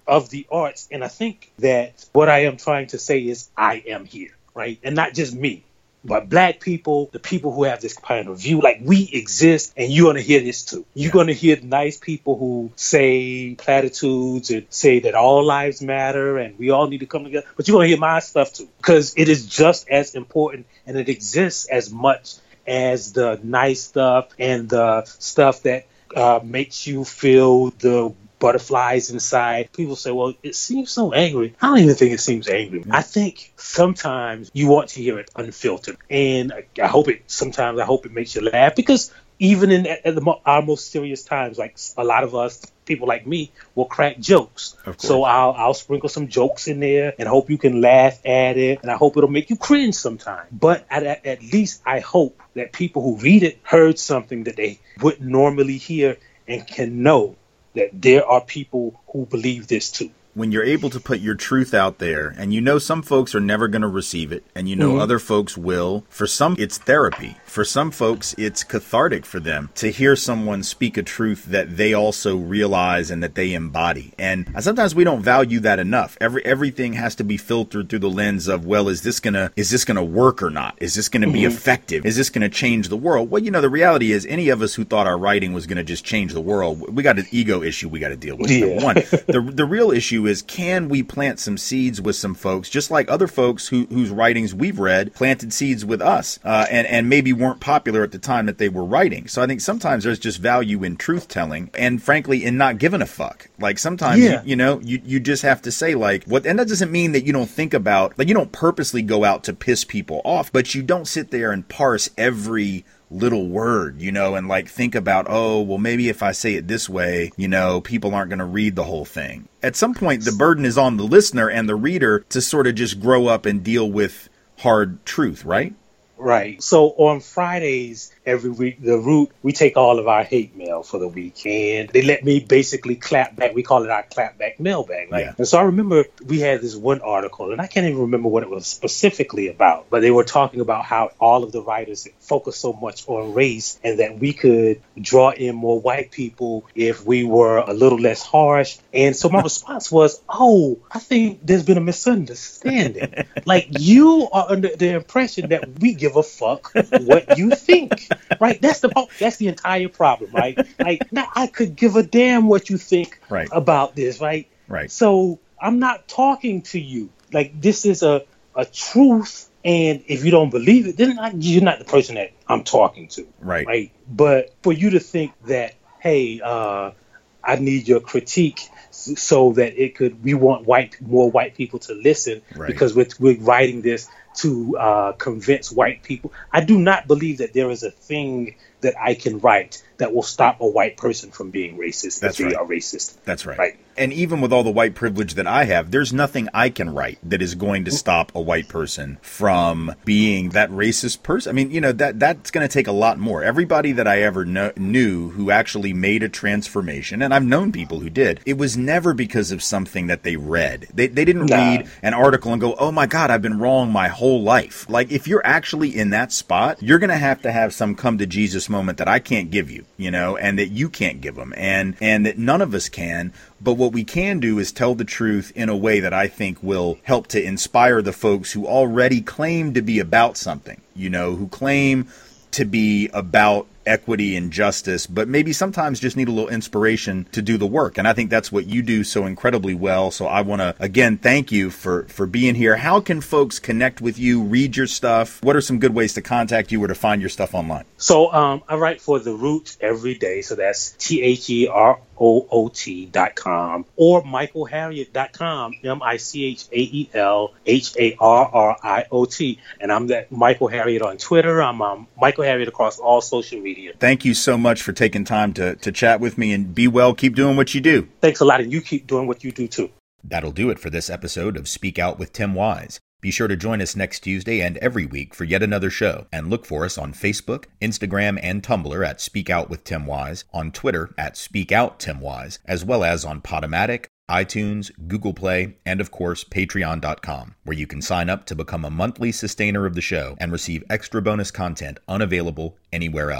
of the arts. And I think that what I am trying to say is I am here, right? And not just me, but black people, the people who have this kind of view, like we exist, and you're going to hear this too. You're yeah. going to hear nice people who say platitudes and say that all lives matter and we all need to come together. But you're going to hear my stuff too, because it is just as important and it exists as much as the nice stuff and the stuff that uh, makes you feel the butterflies inside. People say, well, it seems so angry. I don't even think it seems angry. I think sometimes you want to hear it unfiltered. And I, I hope it, sometimes I hope it makes you laugh, because even in at the, our most serious times, like a lot of us, people like me, will crack jokes. So I'll, I'll sprinkle some jokes in there and hope you can laugh at it. And I hope it'll make you cringe sometime. But at, at, at least I hope that people who read it heard something that they wouldn't normally hear and can know that there are people who believe this too. When you're able to put your truth out there, and you know some folks are never going to receive it, and you know mm-hmm. other folks will. For some, it's therapy. For some folks, it's cathartic for them to hear someone speak a truth that they also realize and that they embody. And sometimes we don't value that enough. Every everything has to be filtered through the lens of, well, is this gonna is this gonna work or not? Is this gonna mm-hmm. be effective? Is this gonna change the world? Well, you know, the reality is, any of us who thought our writing was gonna just change the world, we got an ego issue we got to deal with. Yeah. Number one, the the real issue is, can we plant some seeds with some folks, just like other folks who, whose writings we've read planted seeds with us, uh, and, and maybe weren't popular at the time that they were writing. So I think sometimes there's just value in truth telling, and frankly, in not giving a fuck. Like sometimes, yeah. you, you know, you, you just have to say like, what, and that doesn't mean that you don't think about, like you don't purposely go out to piss people off, but you don't sit there and parse every little word, you know, and like think about, oh, well, maybe if I say it this way, you know, people aren't going to read the whole thing. At some point, the burden is on the listener and the reader to sort of just grow up and deal with hard truth, right? Right. So on Fridays every week, The Root, we take all of our hate mail for the week, and they let me basically clap back. We call it our clap back mailbag. Right? Yeah. And so I remember we had this one article, and I can't even remember what it was specifically about, but they were talking about how all of the writers focus so much on race, and that we could draw in more white people if we were a little less harsh. And so my response was, oh, I think there's been a misunderstanding. Like, you are under the impression that we give a fuck what you think. Right? That's the that's the entire problem, right? Like, now I could give a damn what you think right. about this, right? Right. So I'm not talking to you. Like, this is a, a truth, and if you don't believe it, then I, you're not the person that I'm talking to. Right. Right. But for you to think that, hey, uh, I need your critique so that it could, we want white more white people to listen right. because we're, we're writing this to uh, convince white people. I do not believe that there is a thing that I can write that will stop a white person from being racist That's if right. they are racist. That's right. Right. And even with all the white privilege that I have, there's nothing I can write that is going to stop a white person from being that racist person. I mean, you know, that that's going to take a lot more. Everybody that I ever know, knew who actually made a transformation, and I've known people who did, it was never because of something that they read. They, they didn't nah. read an article and go, oh my God, I've been wrong my whole life. Like, if you're actually in that spot, you're going to have to have some come to Jesus moment that I can't give you, you know, and that you can't give them, and, and that none of us can. But what we can do is tell the truth in a way that I think will help to inspire the folks who already claim to be about something, you know, who claim to be about equity and justice, but maybe sometimes just need a little inspiration to do the work. And I think that's what you do so incredibly well. So I want to, again, thank you for, for being here. How can folks connect with you, read your stuff? What are some good ways to contact you or to find your stuff online? So um, I write for The Root every day. So that's T H E R O O T dot com or Michael Harriot dot com, M I C H A E L H A R R I O T. And I'm that Michael Harriot on Twitter. I'm um, Michael Harriot across all social media. Thank you so much for taking time to, to chat with me, and be well. Keep doing what you do. Thanks a lot, and you keep doing what you do too. That'll do it for this episode of Speak Out with Tim Wise. Be sure to join us next Tuesday and every week for yet another show, and look for us on Facebook, Instagram, and Tumblr at Speak Out with Tim Wise, on Twitter at Speak Out Tim Wise, as well as on Podomatic, iTunes, Google Play, and of course, patreon dot com, where you can sign up to become a monthly sustainer of the show and receive extra bonus content unavailable anywhere else.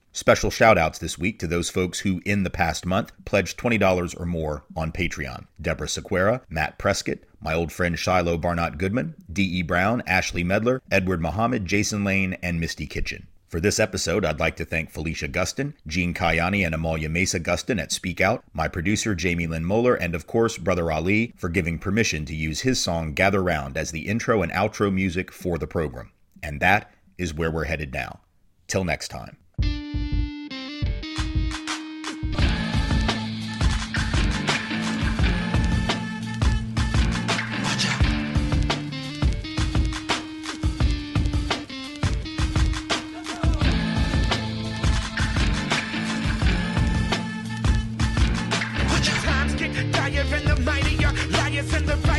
Special shout-outs this week to those folks who, in the past month, pledged twenty dollars or more on Patreon. Deborah Sequeira, Matt Prescott, my old friend Shiloh Barnott Goodman, D E. Brown, Ashley Medler, Edward Muhammad, Jason Lane, and Misty Kitchen. For this episode, I'd like to thank Felicia Gustin, Jean Kayani, and Amalia Mesa Gustin at Speak Out, my producer Jamie Lynn Moeller, and of course, Brother Ali, for giving permission to use his song Gather Round as the intro and outro music for the program. And that is where we're headed now. Till next time. Times get dire and the mightier liars and the